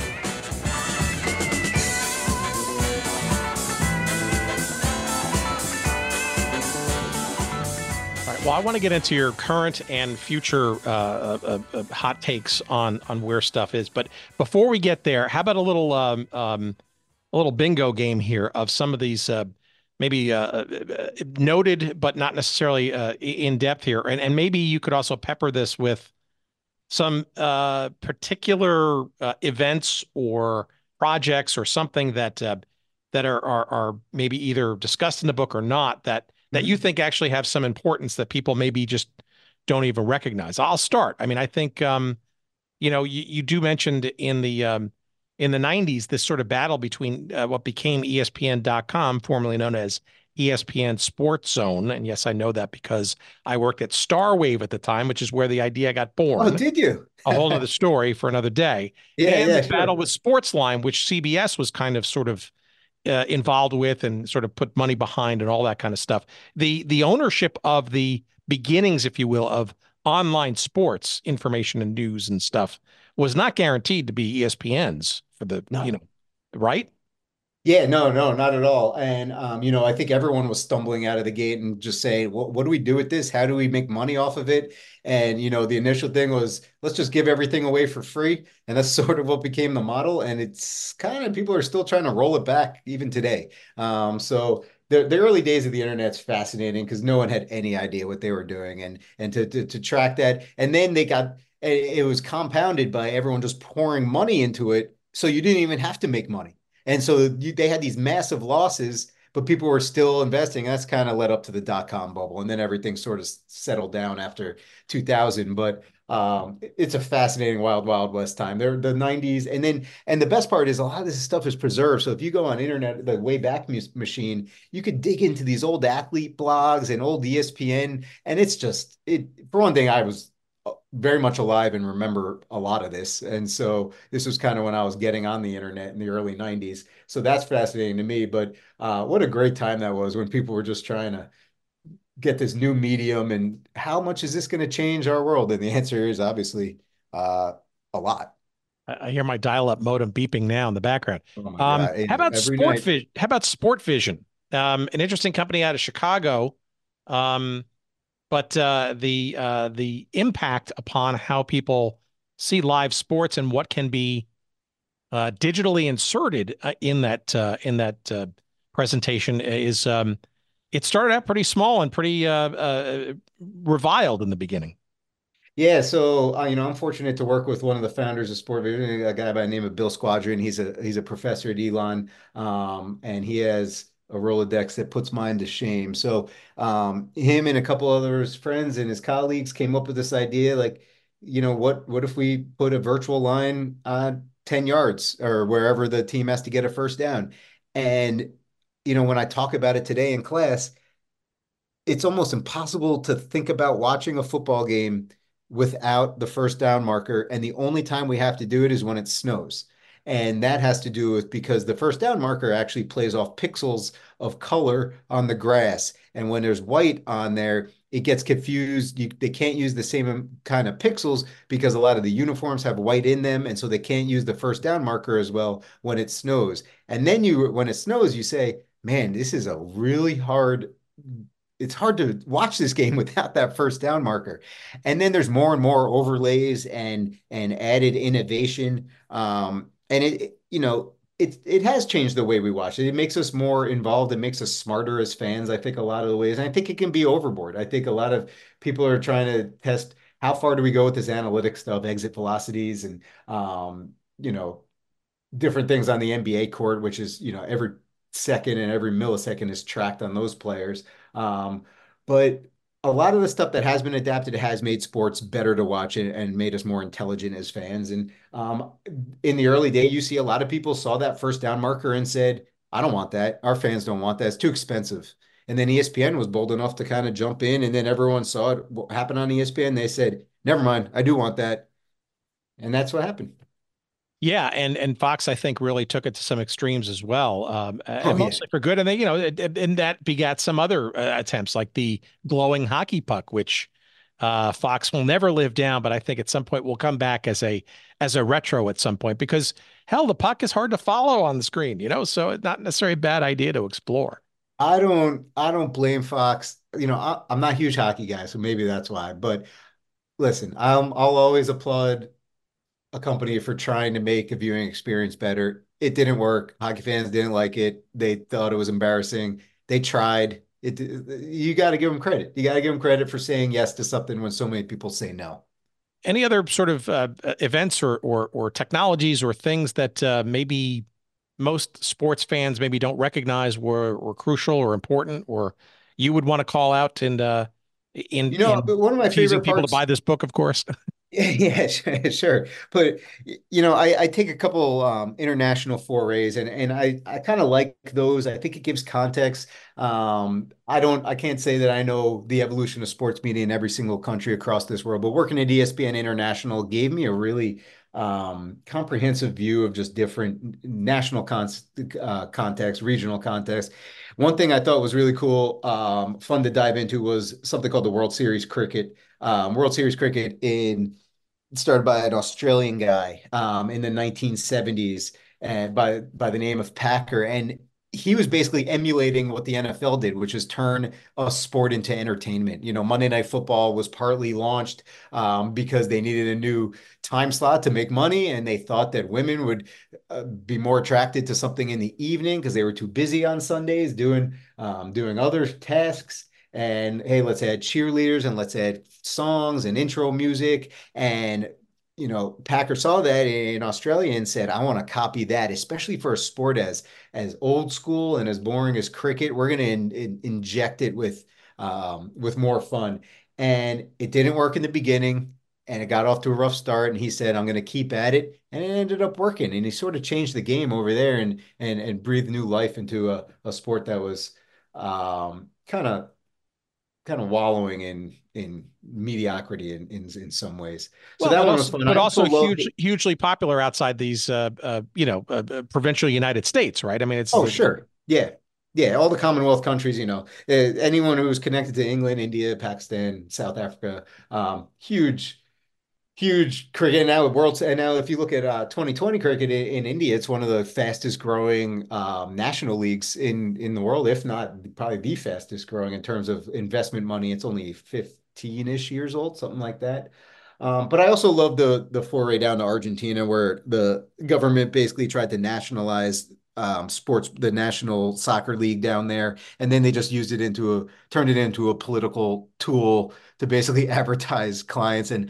All right, well, I want to get into your current and future hot takes on where stuff is. But before we get there, how about a little bingo game here of some of these maybe noted but not necessarily in depth here, and maybe you could also pepper this with some particular events or projects or something that are maybe either discussed in the book or not that you think actually have some importance that people maybe just don't even recognize. I'll start. I mean, I think you do mentioned in the 90s, this sort of battle between what became ESPN.com, formerly known as ESPN Sports Zone. And yes, I know that because I worked at Starwave at the time, which is where the idea got born. Oh, did you? A whole other story for another day. The battle with Sportsline, which CBS was kind of sort of involved with and sort of put money behind and all that kind of stuff. The ownership of the beginnings, if you will, of online sports information and news and stuff was not guaranteed to be ESPN's for the, right? Yeah, no, no, not at all. And I think everyone was stumbling out of the gate and just saying, what do we do with this? How do we make money off of it? And the initial thing was, let's just give everything away for free. And that's sort of what became the model. And it's kind of people are still trying to roll it back even today. So the early days of the internet's fascinating because no one had any idea what they were doing, and to track that. And then it was compounded by everyone just pouring money into it. So you didn't even have to make money. And so they had these massive losses, but people were still investing. That's kind of led up to the dot-com bubble, and then everything sort of settled down after 2000. But it's a fascinating wild, wild west time. They're the 90s, and the best part is a lot of this stuff is preserved. So if you go on internet, the Wayback Machine, you could dig into these old athlete blogs and old ESPN, and it's just it. For one thing, I was very much alive and remember a lot of this. And so this was kind of when I was getting on the internet in the early 90s. So that's fascinating to me. But what a great time that was when people were just trying to get this new medium and how much is this going to change our world? And the answer is obviously a lot. I hear my dial-up modem beeping now in the background. Oh my God. How about Every night. How about Sport Vision? An interesting company out of Chicago. Um, but the impact upon how people see live sports and what can be digitally inserted in that presentation is it started out pretty small and pretty reviled in the beginning. Yeah, so I'm fortunate to work with one of the founders of Sport Vision, a guy by the name of Bill Squadron. He's a professor at Elon, and he has a Rolodex that puts mine to shame. So him and a couple other his friends and his colleagues came up with this idea, like, what if we put a virtual line 10 yards or wherever the team has to get a first down? And when I talk about it today in class, it's almost impossible to think about watching a football game without the first down marker. And the only time we have to do it is when it snows. And that has to do with because the first down marker actually plays off pixels of color on the grass. And when there's white on there, it gets confused. They can't use the same kind of pixels because a lot of the uniforms have white in them. And so they can't use the first down marker as well when it snows. And then when it snows, you say, man, this is a really hard it's hard to watch this game without that first down marker. And then there's more and more overlays and added innovation. And it has changed the way we watch it. It makes us more involved. It makes us smarter as fans, I think, a lot of the ways. And I think it can be overboard. I think a lot of people are trying to test how far do we go with this analytic stuff, exit velocities, and you know, different things on the NBA court, which is, every second and every millisecond is tracked on those players. Um, but a lot of the stuff that has been adapted has made sports better to watch and made us more intelligent as fans. And in the early day, you see a lot of people saw that first down marker and said, I don't want that. Our fans don't want that. It's too expensive. And then ESPN was bold enough to kind of jump in, and then everyone saw it happen on ESPN. They said, never mind, I do want that. And that's what happened. Yeah, and Fox, I think, really took it to some extremes as well, Oh, and yeah. mostly for good. And they, and that begat some other attempts, like the glowing hockey puck, which Fox will never live down, but I think at some point will come back as a retro at some point because hell, the puck is hard to follow on the screen, so it's not necessarily a bad idea to explore. I don't blame Fox. I'm not a huge hockey guy, so maybe that's why. But listen, I'll always applaud a company for trying to make a viewing experience better. It didn't work. Hockey fans didn't like it. They thought it was embarrassing. They tried. You got to give them credit. You got to give them credit for saying yes to something when so many people say no. Any other sort of events or technologies or things that maybe most sports fans maybe don't recognize were crucial or important, or you would want to call out and in But one of my infusing favorite people to parts. buy this book, of course. Yeah, sure. But I take a couple international forays and I kind of like those. I think it gives context. I can't say that I know the evolution of sports media in every single country across this world, but working at ESPN International gave me a really comprehensive view of just different national context, regional context. One thing I thought was really cool, fun to dive into was something called the World Series Cricket. World Series Cricket in started by an Australian guy in the 1970s. and by the name of Packer, and he was basically emulating what the NFL did, which is turn a sport into entertainment. Monday Night Football was partly launched because they needed a new time slot to make money, and they thought that women would be more attracted to something in the evening because they were too busy on Sundays doing other tasks. And hey, let's add cheerleaders and let's add songs and intro music. And Packer saw that in Australia and said, I want to copy that, especially for a sport as old school and as boring as cricket. We're going to inject it with more fun. And it didn't work in the beginning, and it got off to a rough start. And he said, I'm going to keep at it, and it ended up working. And he sort of changed the game over there and breathed new life into a sport that was kind of wallowing in mediocrity in some ways. So Well, that one was fun. I but also also love hugely popular outside these, provincial United States, right? I mean, oh, sure. Yeah. Yeah. All the Commonwealth countries, anyone who was connected to England, India, Pakistan, South Africa, huge cricket now and now if you look at 2020 cricket in India, it's one of the fastest growing national leagues in the world, if not probably the fastest growing in terms of investment money. It's only 15-ish years old, something like that. But I also love the foray down to Argentina, where the government basically tried to nationalize sports, the National Soccer League down there, and then they just turned it into a political tool to basically advertise clients. And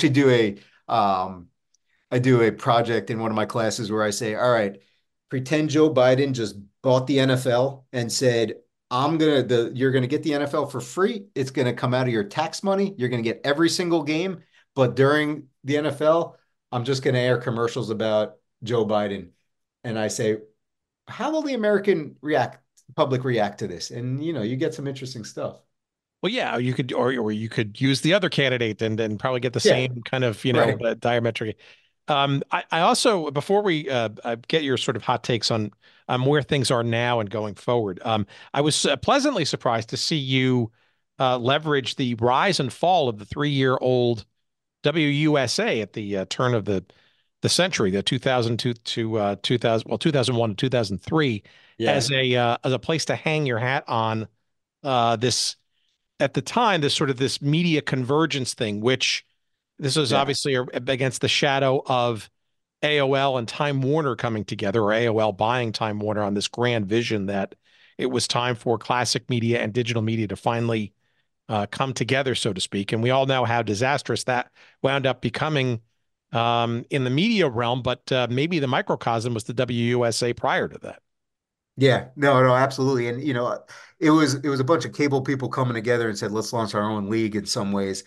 I do a project in one of my classes where I say, all right, pretend Joe Biden just bought the NFL and said, you're gonna get the NFL for free. It's gonna come out of your tax money. You're gonna get every single game, but during the NFL, I'm just gonna air commercials about Joe Biden. And I say, how will the American public react to this? And you get some interesting stuff. well, yeah, you could, or you could use the other candidate and probably get the Yeah, same kind of, right. diametric. I also, before we get your sort of hot takes on where things are now and going forward, I was pleasantly surprised to see you leverage the rise and fall of the 3-year-old WUSA at the turn of the century, the 2002 to 2000, well, 2001 to 2003, Yeah, as a place to hang your hat on this at the time, this sort of this media convergence thing, which this was yeah, obviously against the shadow of AOL and Time Warner coming together, or AOL buying Time Warner, on this grand vision that it was time for classic media and digital media to finally come together, so to speak. And we all know how disastrous that wound up becoming in the media realm, but maybe the microcosm was the WUSA prior to that. yeah. No, no, absolutely. And it was a bunch of cable people coming together and said, let's launch our own league in some ways.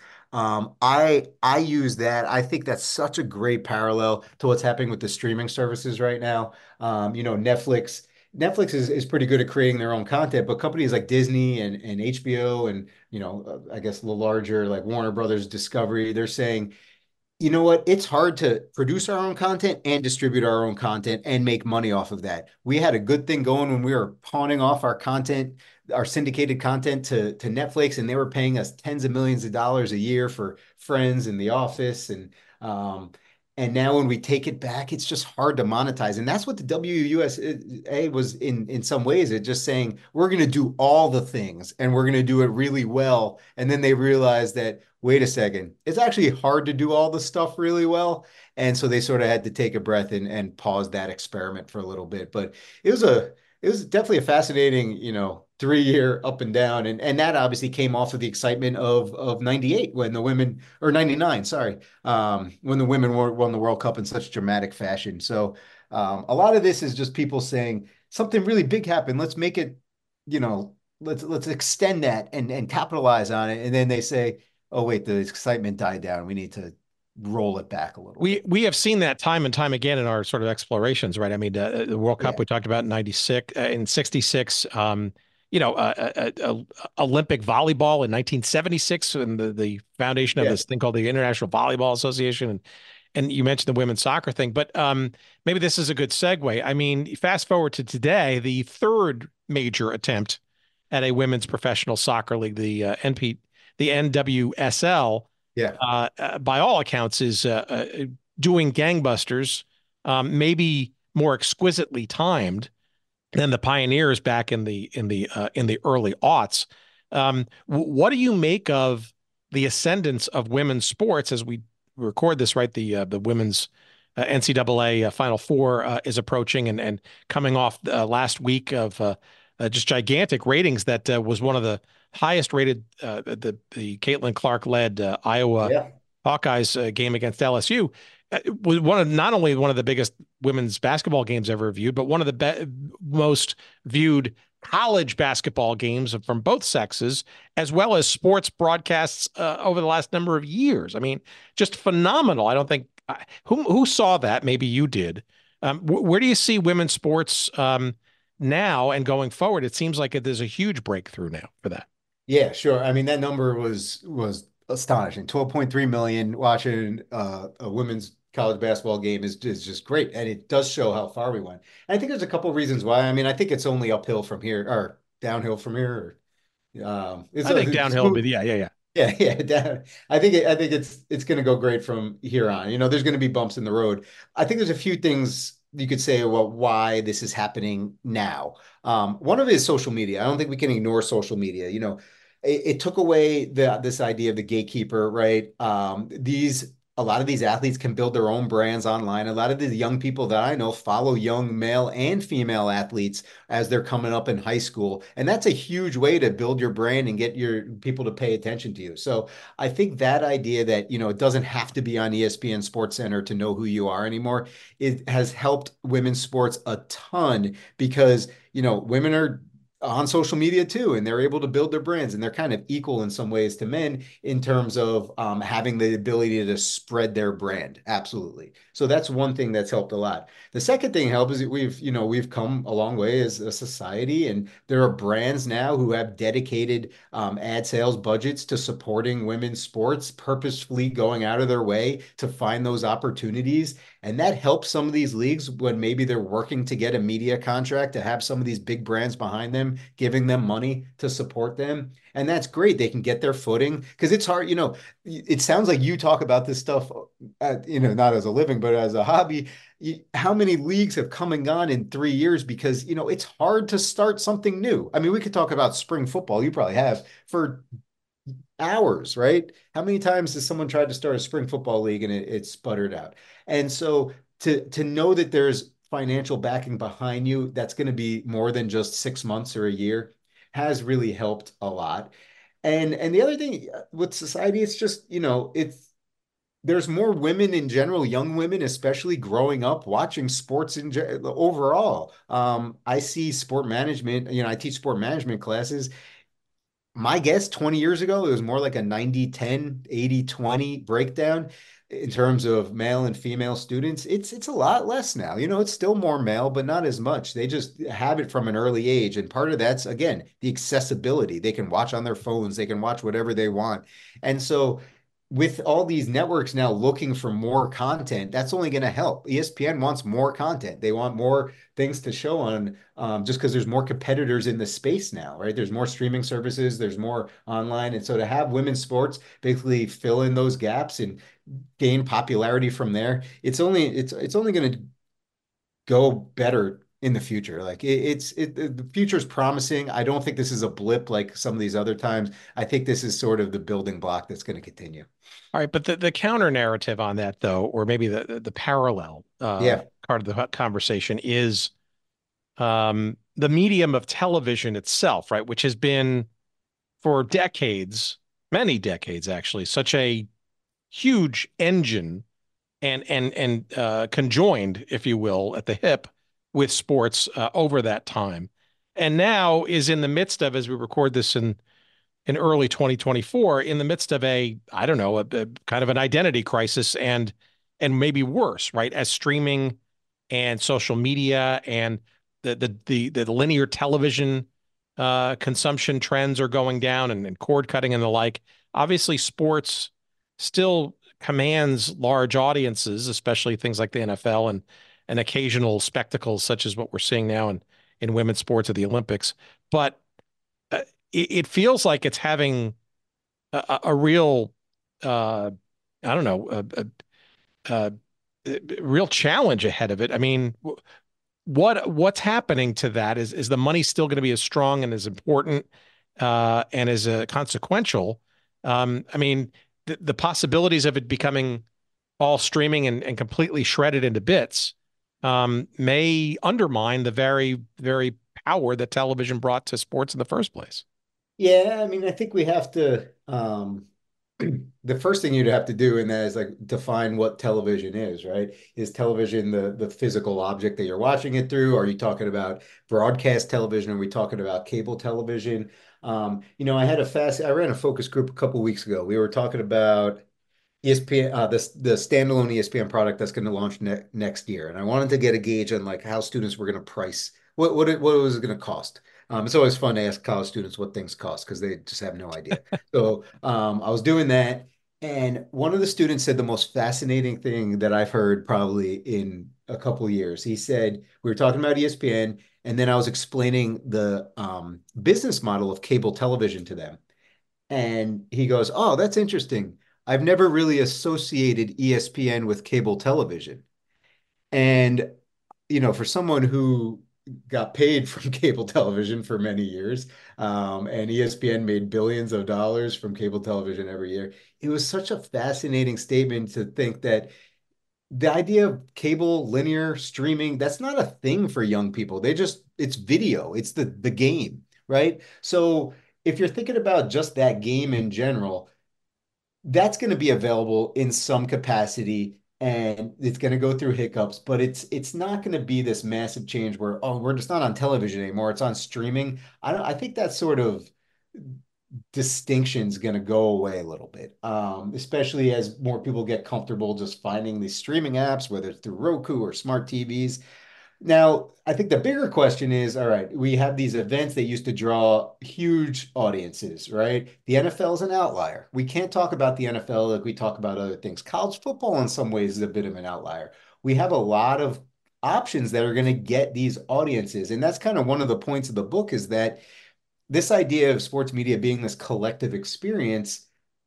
I use that. I think that's such a great parallel to what's happening with the streaming services right now. Netflix is pretty good at creating their own content, but companies like Disney and HBO and I guess the larger like Warner Brothers Discovery, they're saying, you know what? It's hard to produce our own content and distribute our own content and make money off of that. We had a good thing going when we were pawning off our content, our syndicated content to Netflix, and they were paying us tens of millions of dollars a year for Friends and The Office. And now when we take it back, it's just hard to monetize. And that's what the WUSA was in some ways. It just saying, we're going to do all the things and we're going to do it really well. And then they realized that, wait a second, it's actually hard to do all the stuff really well. And so they sort of had to take a breath and pause that experiment for a little bit. But it was definitely a fascinating, 3-year up and down. And that obviously came off of the excitement of 98 when the women, or 99, sorry, when the women won the World Cup in such dramatic fashion. So a lot of this is just people saying something really big happened. Let's make it, let's extend that and capitalize on it. And then they say, oh, wait, the excitement died down. We need to roll it back a little We bit. we have seen that time and time again in our sort of explorations, right? I mean, the World Cup Yeah. we talked about in '96, in '66. Olympic volleyball in 1976, and the foundation of Yeah. this thing called the International Volleyball Association, and you mentioned the women's soccer thing, but maybe this is a good segue. I mean, fast forward to today, the third major attempt at a women's professional soccer league, the NWSL, Yeah. by all accounts, is doing gangbusters. Maybe more exquisitely timed than the Pioneers back in the early aughts. What do you make of the ascendance of women's sports as we record this? Right, the women's NCAA Final Four is approaching, and coming off last week of just gigantic ratings. That was one of the highest rated the Caitlin Clark led Iowa Yeah. Hawkeyes game against LSU. Was one of not only one of the biggest women's basketball games ever viewed, but one of the most viewed college basketball games from both sexes, as well as sports broadcasts over the last number of years. I mean, just phenomenal. I don't think who saw that. Maybe you did. Where do you see women's sports now and going forward? It seems like there's a huge breakthrough now for that. Yeah, sure. I mean, that number was astonishing. 12.3 million watching a women's college basketball game is just great. And it does show how far we went. And I think there's a couple reasons why. I mean, I think it's only uphill from here or downhill from here. It's I think a downhill, smooth, but yeah. yeah. I think it's going to go great from here on. There's going to be bumps in the road. I think there's a few things you could say about why this is happening now. One of it is social media. I don't think we can ignore social media. It took away this idea of the gatekeeper, right? These A lot of these athletes can build their own brands online. A lot of the young people that I know follow young male and female athletes as they're coming up in high school. And that's a huge way to build your brand and get your people to pay attention to you. So I think that idea that, it doesn't have to be on ESPN Sports Center to know who you are anymore, it has helped women's sports a ton because, women are on social media too, and they're able to build their brands, and they're kind of equal in some ways to men in terms of having the ability to spread their brand. Absolutely. So that's one thing that's helped a lot. The second thing help is that we've come a long way as a society, and there are brands now who have dedicated ad sales budgets to supporting women's sports, purposefully going out of their way to find those opportunities. And that helps some of these leagues when maybe they're working to get a media contract to have some of these big brands behind them, giving them money to support them. And that's great. They can get their footing because it's hard. It sounds like you talk about this stuff, not as a living, but as a hobby. How many leagues have come and gone in 3 years because, it's hard to start something new. I mean, we could talk about spring football. You probably have for hours, right? How many times has someone tried to start a spring football league and it sputtered out? And so to know that there's financial backing behind you, that's going to be more than just 6 months or a year, has really helped a lot. And the other thing with society, it's just, it's there's more women in general, young women, especially growing up watching sports overall. I see sport management, I teach sport management classes. My guess 20 years ago, it was more like a 90-10, 80-20 breakdown in terms of male and female students. It's a lot less now. It's still more male, but not as much. They just have it from an early age. And part of that's, again, the accessibility. They can watch on their phones, they can watch whatever they want. And so with all these networks now looking for more content, that's only going to help. ESPN wants more content. They want more things to show on, just because there's more competitors in the space now, right? There's more streaming services, there's more online. And so to have women's sports basically fill in those gaps and gain popularity from there, it's only going to go better in the future. Like the future is promising. I don't think this is a blip like some of these other times. I think this is sort of the building block that's going to continue. All right, but the counter narrative on that, though, or maybe the parallel Yeah. part of the conversation is the medium of television itself, right? Which has been for decades, many decades actually, such a huge engine and conjoined, if you will, at the hip with sports over that time, and now is in the midst of, as we record this in early 2024, in the midst of I don't know, a kind of an identity crisis and maybe worse, right? As streaming and social media and the linear television consumption trends are going down and cord cutting and the like. Obviously, sports still commands large audiences, especially things like the NFL and occasional spectacles such as what we're seeing now in women's sports at the Olympics. But it feels like it's having a real, I don't know, a real challenge ahead of it. I mean, what's happening to that? Is the money still going to be as strong and as important and as consequential? I mean, the possibilities of it becoming all streaming and completely shredded into bits may undermine the very, very power that television brought to sports in the first place. Yeah, I mean, I think we have to the first thing you'd have to do in that is like define what television is, right? Is television the physical object that you're watching it through? Are you talking about broadcast television? Are we talking about cable television? I ran a focus group a couple weeks ago. We were talking about ESPN, the standalone ESPN product that's going to launch next year, and I wanted to get a gauge on like how students were going to price what was it going to cost. It's always fun to ask college students what things cost because they just have no idea. So I was doing that, and one of the students said the most fascinating thing that I've heard probably in a couple of years. He said we were talking about ESPN, and then I was explaining the business model of cable television to them. And he goes, "Oh, that's interesting. I've never really associated ESPN with cable television." And, for someone who got paid from cable television for many years, and ESPN made billions of dollars from cable television every year, it was such a fascinating statement to think that the idea of cable, linear streaming, that's not a thing for young people. It's video, it's the game, right? So if you're thinking about just that game in general, that's going to be available in some capacity and it's going to go through hiccups, but it's not going to be this massive change where, oh, we're just not on television anymore, it's on streaming. I think that sort of distinction's going to go away a little bit, especially as more people get comfortable just finding these streaming apps, whether it's through Roku or smart TVs. Now, I think the bigger question is, all right, we have these events that used to draw huge audiences, right? The NFL is an outlier. We can't talk about the NFL like we talk about other things. College football, in some ways, is a bit of an outlier. We have a lot of options that are going to get these audiences. And that's kind of one of the points of the book is that this idea of sports media being this collective experience,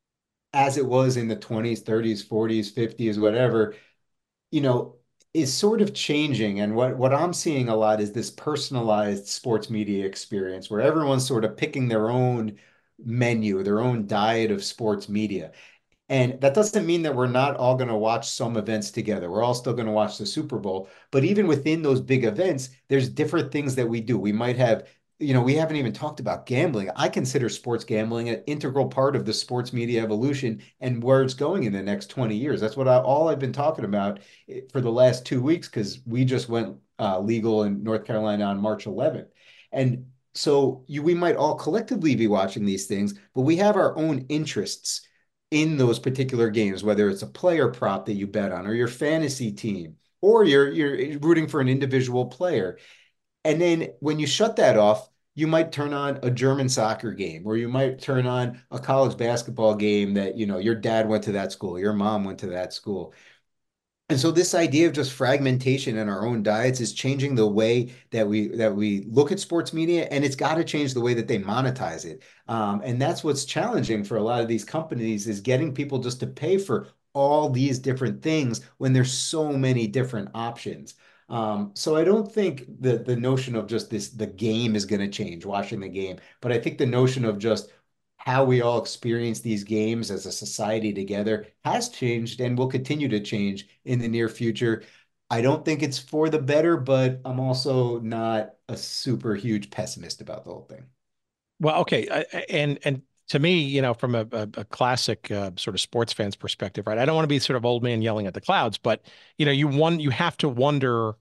as it was in the 20s, 30s, 40s, 50s, whatever, you know, is sort of changing. And what I'm seeing a lot is this personalized sports media experience where everyone's sort of picking their own menu, their own diet of sports media. And that doesn't mean that we're not all going to watch some events together. We're all still going to watch the Super Bowl. But even within those big events, there's different things that we do. We might have, we haven't even talked about gambling. I consider sports gambling an integral part of the sports media evolution and where it's going in the next 20 years. That's all I've been talking about for the last 2 weeks because we just went legal in North Carolina on March 11th. And so we might all collectively be watching these things, but we have our own interests in those particular games, whether it's a player prop that you bet on or your fantasy team, or you're rooting for an individual player. And then when you shut that off, you might turn on a German soccer game, or you might turn on a college basketball game that, your dad went to that school, your mom went to that school. And so this idea of just fragmentation in our own diets is changing the way that we look at sports media, and it's got to change the way that they monetize it. And that's what's challenging for a lot of these companies is getting people just to pay for all these different things when there's so many different options. So I don't think the notion of just the game is going to change, watching the game, but I think the notion of just how we all experience these games as a society together has changed and will continue to change in the near future. I don't think it's for the better, but I'm also not a super huge pessimist about the whole thing. Well, okay, and to me, from a classic sort of sports fans perspective, right? I don't want to be sort of old man yelling at the clouds, but you have to wonder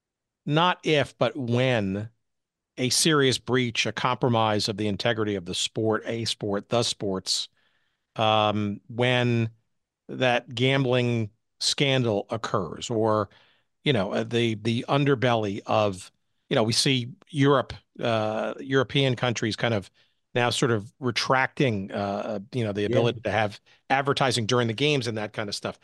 not if, but when a serious breach, a compromise of the integrity of the sport, the sports, when that gambling scandal occurs, or the underbelly of, we see European countries kind of now sort of retracting, the Yeah. ability to have advertising during the games and that kind of stuff.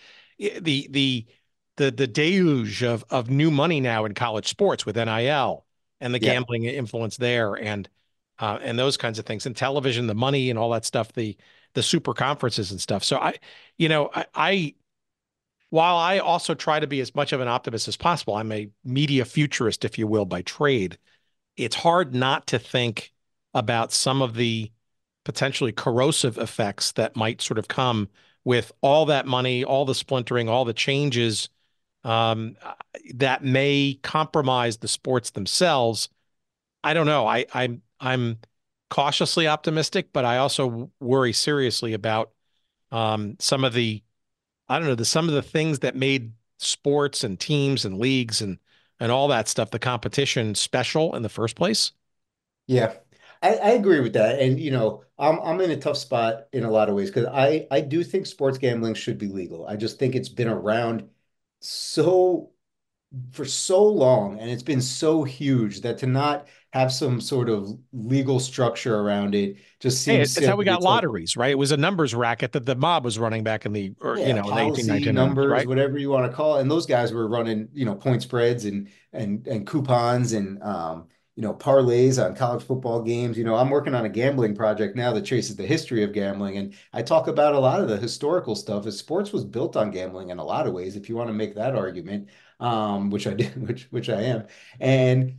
The deluge of new money now in college sports with NIL and the Yeah. gambling influence there, and those kinds of things, and television, the money and all that stuff, the super conferences and stuff. So I while I also try to be as much of an optimist as possible, I'm a media futurist, if you will, by trade. It's hard not to think about some of the potentially corrosive effects that might sort of come with all that money, all the splintering, all the changes um, that may compromise the sports themselves. I don't know. I'm cautiously optimistic, but I also worry seriously about some of the I don't know some of the things that made sports and teams and leagues and all that stuff, the competition special in the first place. Yeah, I agree with that. And I'm in a tough spot in a lot of ways because I do think sports gambling should be legal. I just think it's been around so for so long and it's been so huge that to not have some sort of legal structure around it just Hey, seems it's how we silly. got It's like, lotteries, right? It was a numbers racket that the mob was running back in the or yeah, in the policy 1800s, numbers, right? whatever you want to call it. And those guys were running, point spreads and coupons and parlays on college football games. I'm working on a gambling project now that traces the history of gambling, and I talk about a lot of the historical stuff. As sports was built on gambling in a lot of ways, if you want to make that argument, which I did, which I am, and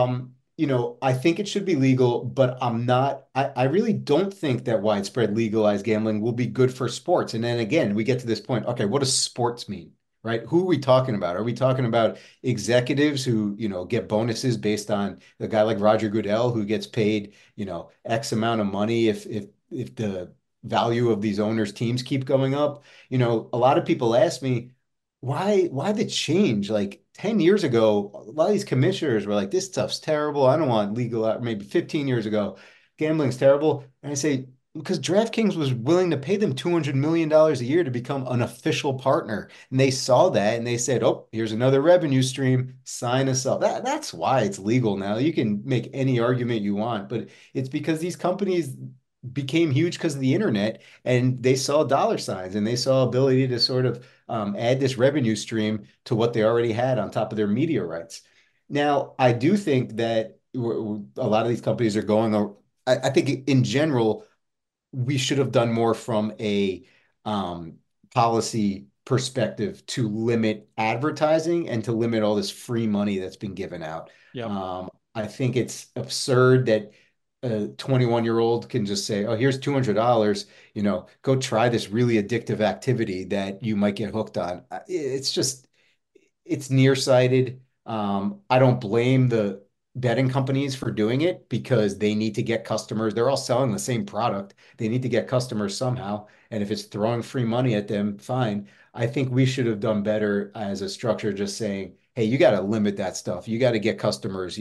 I think it should be legal, but I'm not, I really don't think that widespread legalized gambling will be good for sports. And then again, we get to this point. Okay, what does sports mean? Right? Who are we talking about? Are we talking about executives who, get bonuses based on a guy like Roger Goodell who gets paid, X amount of money if the value of these owners' teams keep going up? A lot of people ask me, why the change? Like 10 years ago, a lot of these commissioners were like, this stuff's terrible. I don't want legal, maybe 15 years ago, gambling's terrible. And I say, because DraftKings was willing to pay them $200 million a year to become an official partner. And they saw that and they said, oh, here's another revenue stream. Sign us up. That's why it's legal now. You can make any argument you want, but it's because these companies became huge because of the internet and they saw dollar signs and they saw ability to sort of add this revenue stream to what they already had on top of their media rights. Now, I do think that a lot of these companies are going, I think in general, we should have done more from a um, policy perspective to limit advertising and to limit all this free money that's been given out. Yep. I think it's absurd that a 21-year-old can just say, "Oh, here's $200, go try this really addictive activity that you might get hooked on." It's just it's nearsighted. I don't blame the betting companies for doing it because they need to get customers. They're all selling the same product. They need to get customers somehow. And if it's throwing free money at them, fine. I think we should have done better as a structure, just saying, hey, you got to limit that stuff. You got to get customers,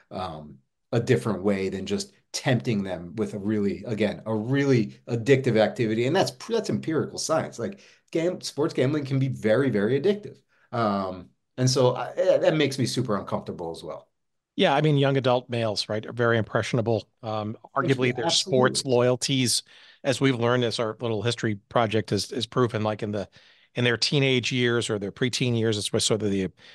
a different way than just tempting them with again, a really addictive activity. And that's empirical science. Like sports gambling can be very, very addictive. And so that makes me super uncomfortable as well. Yeah, I mean, young adult males, right, are very impressionable. Yeah, Arguably, their sports absolutely. loyalties, as we've learned, as our little history project is proven, like in their teenage years or their preteen years, it's where sort of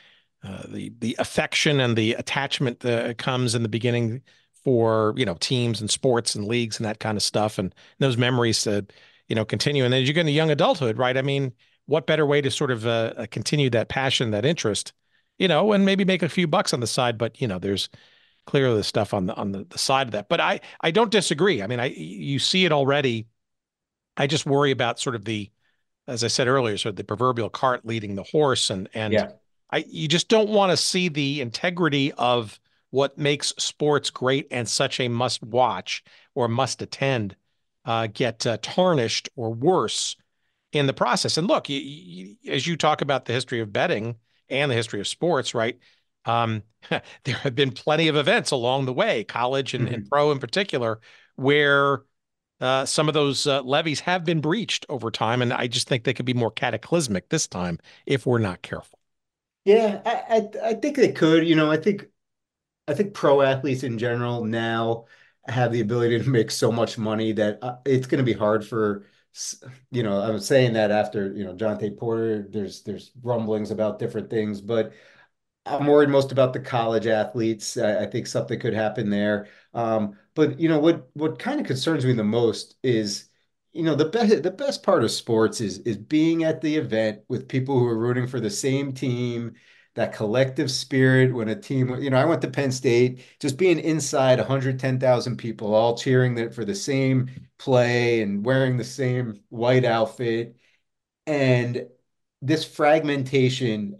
the affection and the attachment comes in the beginning for teams and sports and leagues and that kind of stuff, and those memories continue. And then as you get into young adulthood, right? I mean, what better way to sort of continue that passion, that interest, and maybe make a few bucks on the side, but there's clearly the stuff on the side of that. But I don't disagree. I mean, you see it already. I just worry about sort of as I said earlier, sort of the proverbial cart leading the horse, and Yeah. you just don't want to see the integrity of what makes sports great and such a must watch or must attend get tarnished or worse in the process. And look, as you talk about the history of betting and the history of sports, right? There have been plenty of events along the way, college and Mhm. pro in particular, where some of those levees have been breached over time. And I just think they could be more cataclysmic this time if we're not careful. Yeah, I think they could. I think pro athletes in general now have the ability to make so much money that it's going to be hard for, I was saying that after, John Tate Porter, there's rumblings about different things, but I'm worried most about the college athletes. I think something could happen there. But what kind of concerns me the most is the best part of sports is being at the event with people who are rooting for the same team, that collective spirit when a team, I went to Penn State, just being inside 110,000 people all cheering for the same play and wearing the same white outfit. And this fragmentation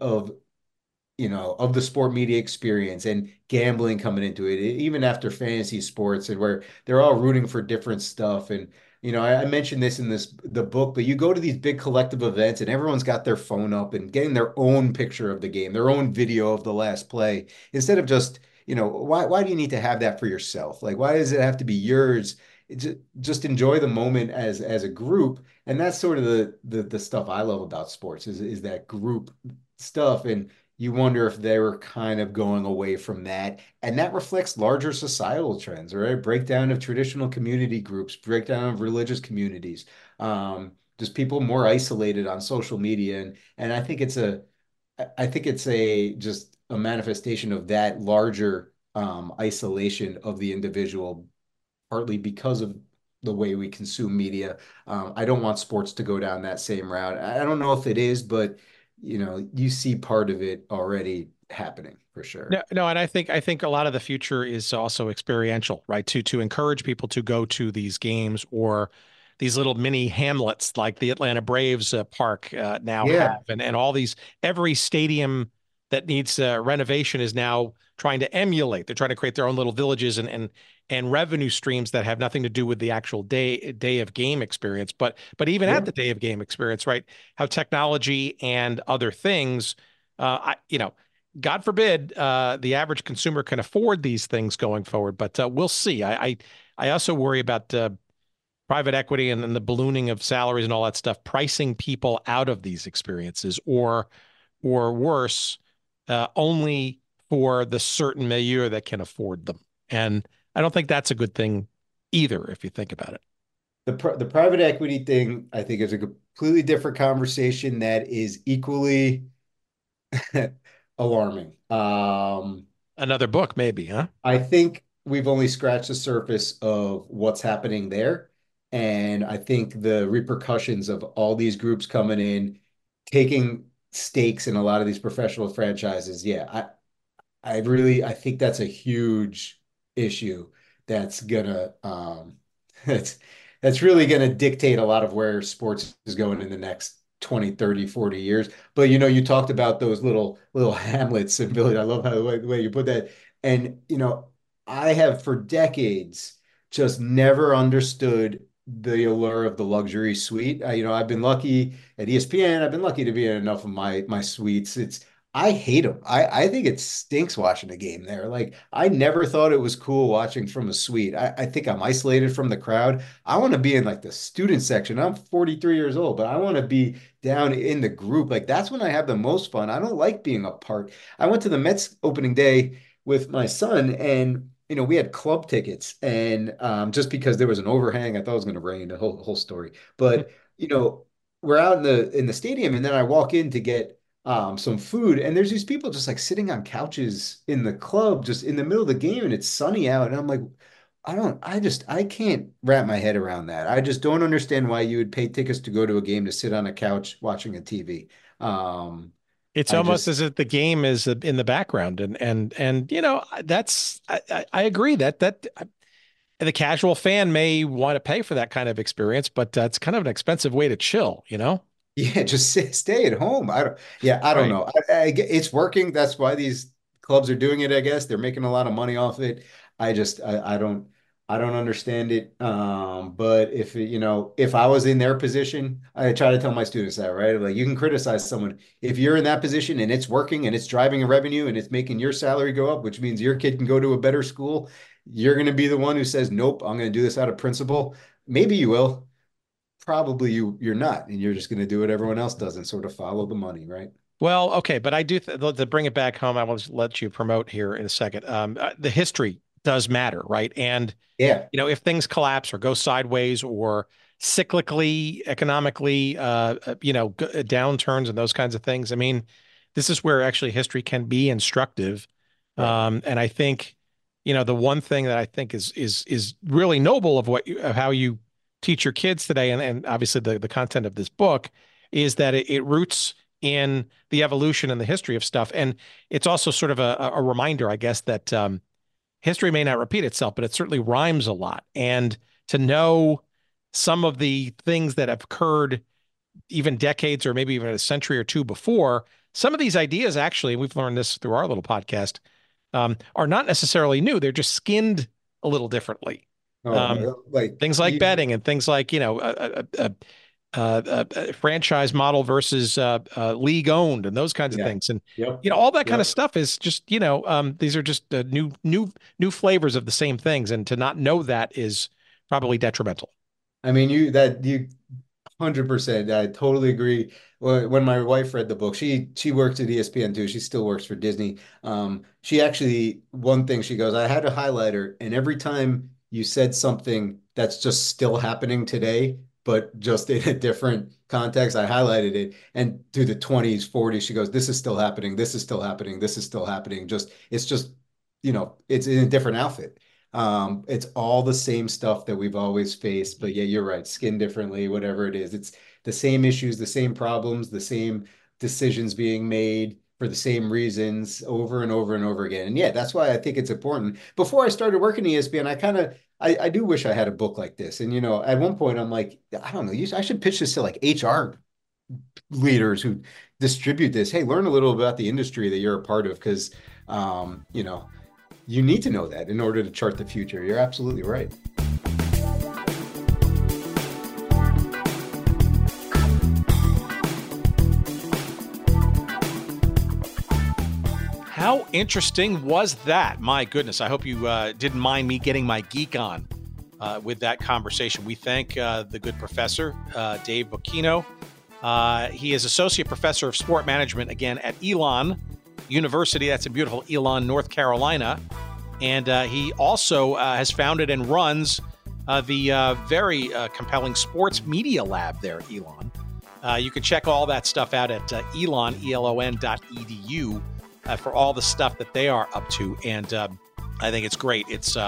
of the sport media experience and gambling coming into it, even after fantasy sports and where they're all rooting for different stuff. And, I mentioned this in the book, but you go to these big collective events and everyone's got their phone up and getting their own picture of the game, their own video of the last play, instead of just, why do you need to have that for yourself? Like, why does it have to be yours? Just enjoy the moment as a group. And that's sort of the stuff I love about sports is that group stuff. And you wonder if they were kind of going away from that. And that reflects larger societal trends, right? Breakdown of traditional community groups, breakdown of religious communities, just people more isolated on social media. And I think it's just a manifestation of that larger isolation of the individual, partly because of the way we consume media. I don't want sports to go down that same route. I don't know if it is, but you see part of it already happening for sure. No, no, and I think a lot of the future is also experiential, right? To encourage people to go to these games or these little mini hamlets like the Atlanta Braves park now Yeah, have, and all these every stadium that needs renovation is now trying to emulate. They're trying to create their own little villages and revenue streams that have nothing to do with the actual day of game experience. But even at yeah. the day of game experience, right? How technology and other things, God forbid the average consumer can afford these things going forward, but we'll see. I also worry about private equity and then the ballooning of salaries and all that stuff, pricing people out of these experiences, or worse, only for the certain milieu that can afford them. And I don't think that's a good thing either, if you think about it. The private equity thing, I think, is a completely different conversation that is equally alarming. Another book, maybe, huh? I think we've only scratched the surface of what's happening there. And I think the repercussions of all these groups coming in, taking stakes in a lot of these professional franchises. Yeah, I think that's a huge issue that's gonna that's that's really gonna dictate a lot of where sports is going in the next 20, 30, 40 years. But you talked about those little hamlets and Billy. I love how the way you put that. And I have for decades just never understood the allure of the luxury suite. I've been lucky at ESPN. I've been lucky to be in enough of my suites. I hate them. I think it stinks watching a game there. Like I never thought it was cool watching from a suite. I think I'm isolated from the crowd. I want to be in like the student section. I'm 43 years old, but I want to be down in the group. Like that's when I have the most fun. I don't like being apart. I went to the Mets opening day with my son, and we had club tickets, and just because there was an overhang, I thought it was going to rain. The whole story, but you know, we're out in the stadium, and then I walk in to get some food, and there's these people just like sitting on couches in the club, just in the middle of the game, and it's sunny out, and I'm like, I can't wrap my head around that. I just don't understand why you would pay tickets to go to a game to sit on a couch watching a TV. Um, It's I almost just, as if the game is in the background, and that's I agree that the casual fan may want to pay for that kind of experience, but it's kind of an expensive way to chill, you know? yeah, just stay at home. I don't Right. know. It's working. That's why these clubs are doing it, I guess. They're making a lot of money off it. I don't understand it. But if I was in their position, I try to tell my students that, right? Like you can criticize someone if you're in that position and it's working and it's driving a revenue and it's making your salary go up, which means your kid can go to a better school. You're going to be the one who says, "Nope, I'm going to do this out of principle." Maybe you will. Probably you're not, and you're just going to do what everyone else does and sort of follow the money, right? Well, okay, but I do to bring it back home. I will just let you promote here in a second. The history does matter, right? And Yeah. if things collapse or go sideways or cyclically, economically, downturns and those kinds of things. I mean, this is where actually history can be instructive. Right. And I think, the one thing that I think is really noble of of how you teach your kids today, and obviously the content of this book is that it roots in the evolution and the history of stuff. And it's also sort of a reminder, I guess, that history may not repeat itself, but it certainly rhymes a lot. And to know some of the things that have occurred even decades or maybe even a century or two before, some of these ideas actually, and we've learned this through our little podcast, are not necessarily new. They're just skinned a little differently. Like things like betting and things like, franchise model versus league owned and those kinds of things. And, all that kind of stuff is just, these are just new flavors of the same things. And to not know that is probably detrimental. I mean, you 100%. I totally agree. When my wife read the book, she works at ESPN too. She still works for Disney. She actually, one thing she goes, I had a highlighter, and every time you said something that's just still happening today, but just in a different context, I highlighted it. And through the 20s, 40s, she goes, this is still happening. This is still happening. This is still happening. It's just, it's in a different outfit. It's all the same stuff that we've always faced, but yeah, you're right. Skin differently, whatever it is. It's the same issues, the same problems, the same decisions being made for the same reasons over and over and over again. And yeah, that's why I think it's important. Before I started working at ESPN, I do wish I had a book like this. And, at one point I'm like, I don't know, I should pitch this to like HR leaders who distribute this. Hey, learn a little about the industry that you're a part of, because, you need to know that in order to chart the future. You're absolutely right. How interesting was that? My goodness. I hope you didn't mind me getting my geek on with that conversation. We thank the good professor, Dave Bocchino. He is Associate Professor of Sport Management, again, at Elon University. That's in beautiful Elon, North Carolina. And he also has founded and runs the very compelling Sports Media Lab there at Elon. You can check all that stuff out at elon.edu for all the stuff that they are up to. And I think it's great. It's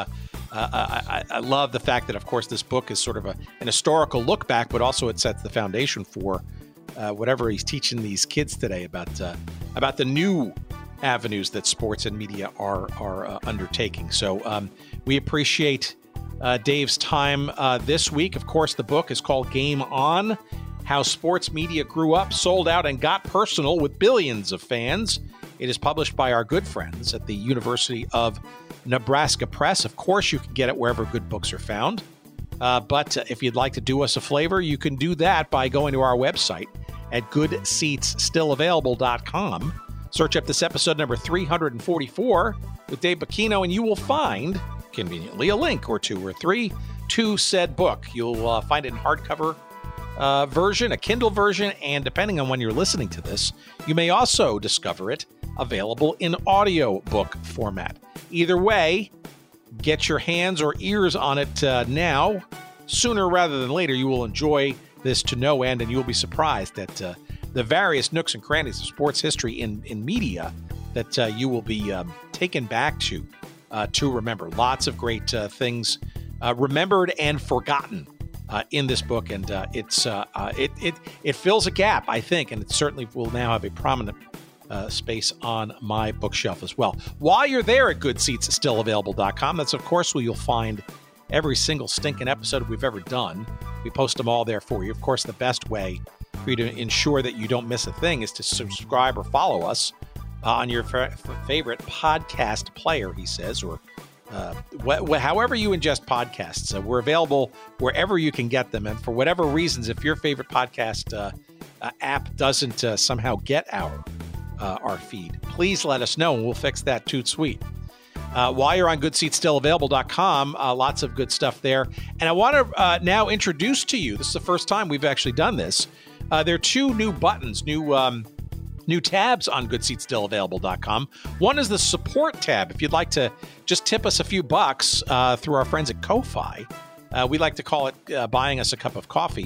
I love the fact that, of course, this book is sort of an historical look back, but also it sets the foundation for whatever he's teaching these kids today about the new avenues that sports and media are undertaking. So we appreciate Dave's time this week. Of course, the book is called Game On: How Sports Media Grew Up, Sold Out, and Got Personal with Billions of Fans. It is published by our good friends at the University of Nebraska Press. Of course, you can get it wherever good books are found. But if you'd like to do us a favor, you can do that by going to our website at goodseatsstillavailable.com. Search up this episode number 344 with Dave Bocchino, and you will find, conveniently, a link or two or three to said book. You'll find it in hardcover version, a Kindle version, and depending on when you're listening to this, you may also discover it available in audiobook format. Either way, get your hands or ears on it now. Sooner rather than later, you will enjoy this to no end, and you will be surprised at the various nooks and crannies of sports history in media that you will be taken back to remember. Lots of great things remembered and forgotten in this book, and it fills a gap, I think, and it certainly will now have a prominent space on my bookshelf as well. While you're there at goodseatsstillavailable.com, that's of course where you'll find every single stinking episode we've ever done. We post them all there for you. Of course, the best way for you to ensure that you don't miss a thing is to subscribe or follow us on your favorite podcast player, he says, or however you ingest podcasts. We're available wherever you can get them. And for whatever reasons, if your favorite podcast app doesn't somehow get our feed, please let us know and we'll fix that toot sweet. While you're on goodseatsstillavailable.com, lots of good stuff there. And I want to now introduce to you, this is the first time we've actually done this, there are two new buttons, new tabs on goodseatsstillavailable.com. One is the support tab. If you'd like to just tip us a few bucks through our friends at Ko-Fi, we like to call it buying us a cup of coffee.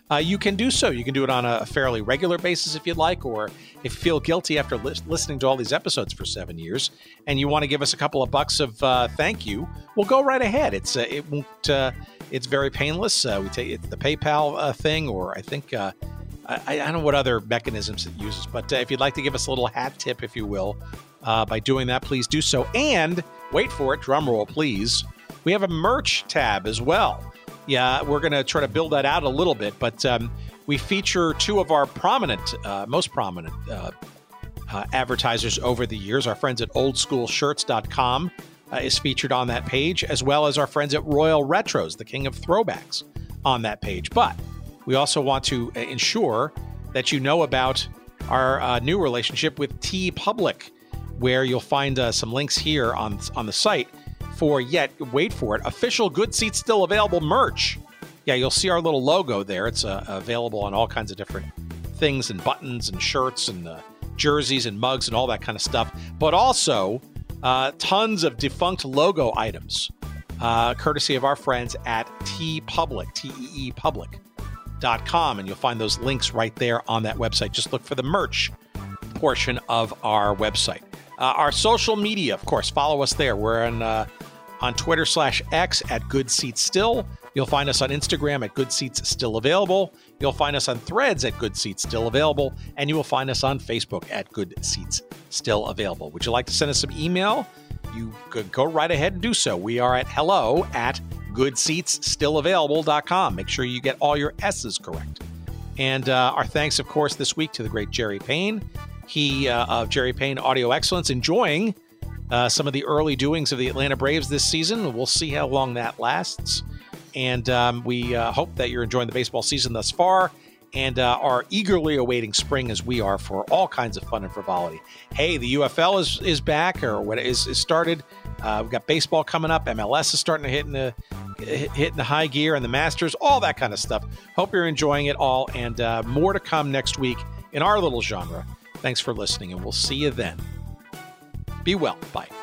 you can do so. You can do it on a fairly regular basis if you'd like, or if you feel guilty after listening to all these episodes for 7 years and you want to give us a couple of bucks of thank you, well, go right ahead. It's very painless. We take it's the PayPal thing, or I think I don't know what other mechanisms it uses, but if you'd like to give us a little hat tip, if you will, by doing that, please do so. And wait for it, drum roll, please. We have a merch tab as well. Yeah, we're going to try to build that out a little bit, but we feature two of our most prominent advertisers over the years. Our friends at oldschoolshirts.com is featured on that page, as well as our friends at Royal Retros, the king of throwbacks, on that page. But we also want to ensure that you know about our new relationship with TeePublic, where you'll find some links here on the site for, wait for it, official Good Seats Still Available merch. Yeah, you'll see our little logo there. It's available on all kinds of different things, and buttons and shirts and jerseys and mugs and all that kind of stuff. But also tons of defunct logo items, courtesy of our friends at TeePublic, TeePublic.com. And you'll find those links right there on that website. Just look for the merch portion of our website. Our social media, of course, follow us there. We're on Twitter/X at Good Seats Still. You'll find us on Instagram at Good Seats Still Available. You'll find us on Threads at Good Seats Still Available. And you will find us on Facebook at Good Seats Still Available. Would you like to send us some email? You could go right ahead and do so. We are at hello@goodseatsstillavailable.com. Make sure you get all your S's correct. And our thanks, of course, this week to the great Jerry Payne. He of Jerry Payne Audio Excellence, enjoying some of the early doings of the Atlanta Braves this season. We'll see how long that lasts. And we hope that you're enjoying the baseball season thus far, and are eagerly awaiting spring, as we are, for all kinds of fun and frivolity. Hey, the UFL is back, or what is started. We've got baseball coming up. MLS is starting to hit in the high gear, and the Masters, all that kind of stuff. Hope you're enjoying it all, and more to come next week in our little genre. Thanks for listening, and we'll see you then. Be well. Bye.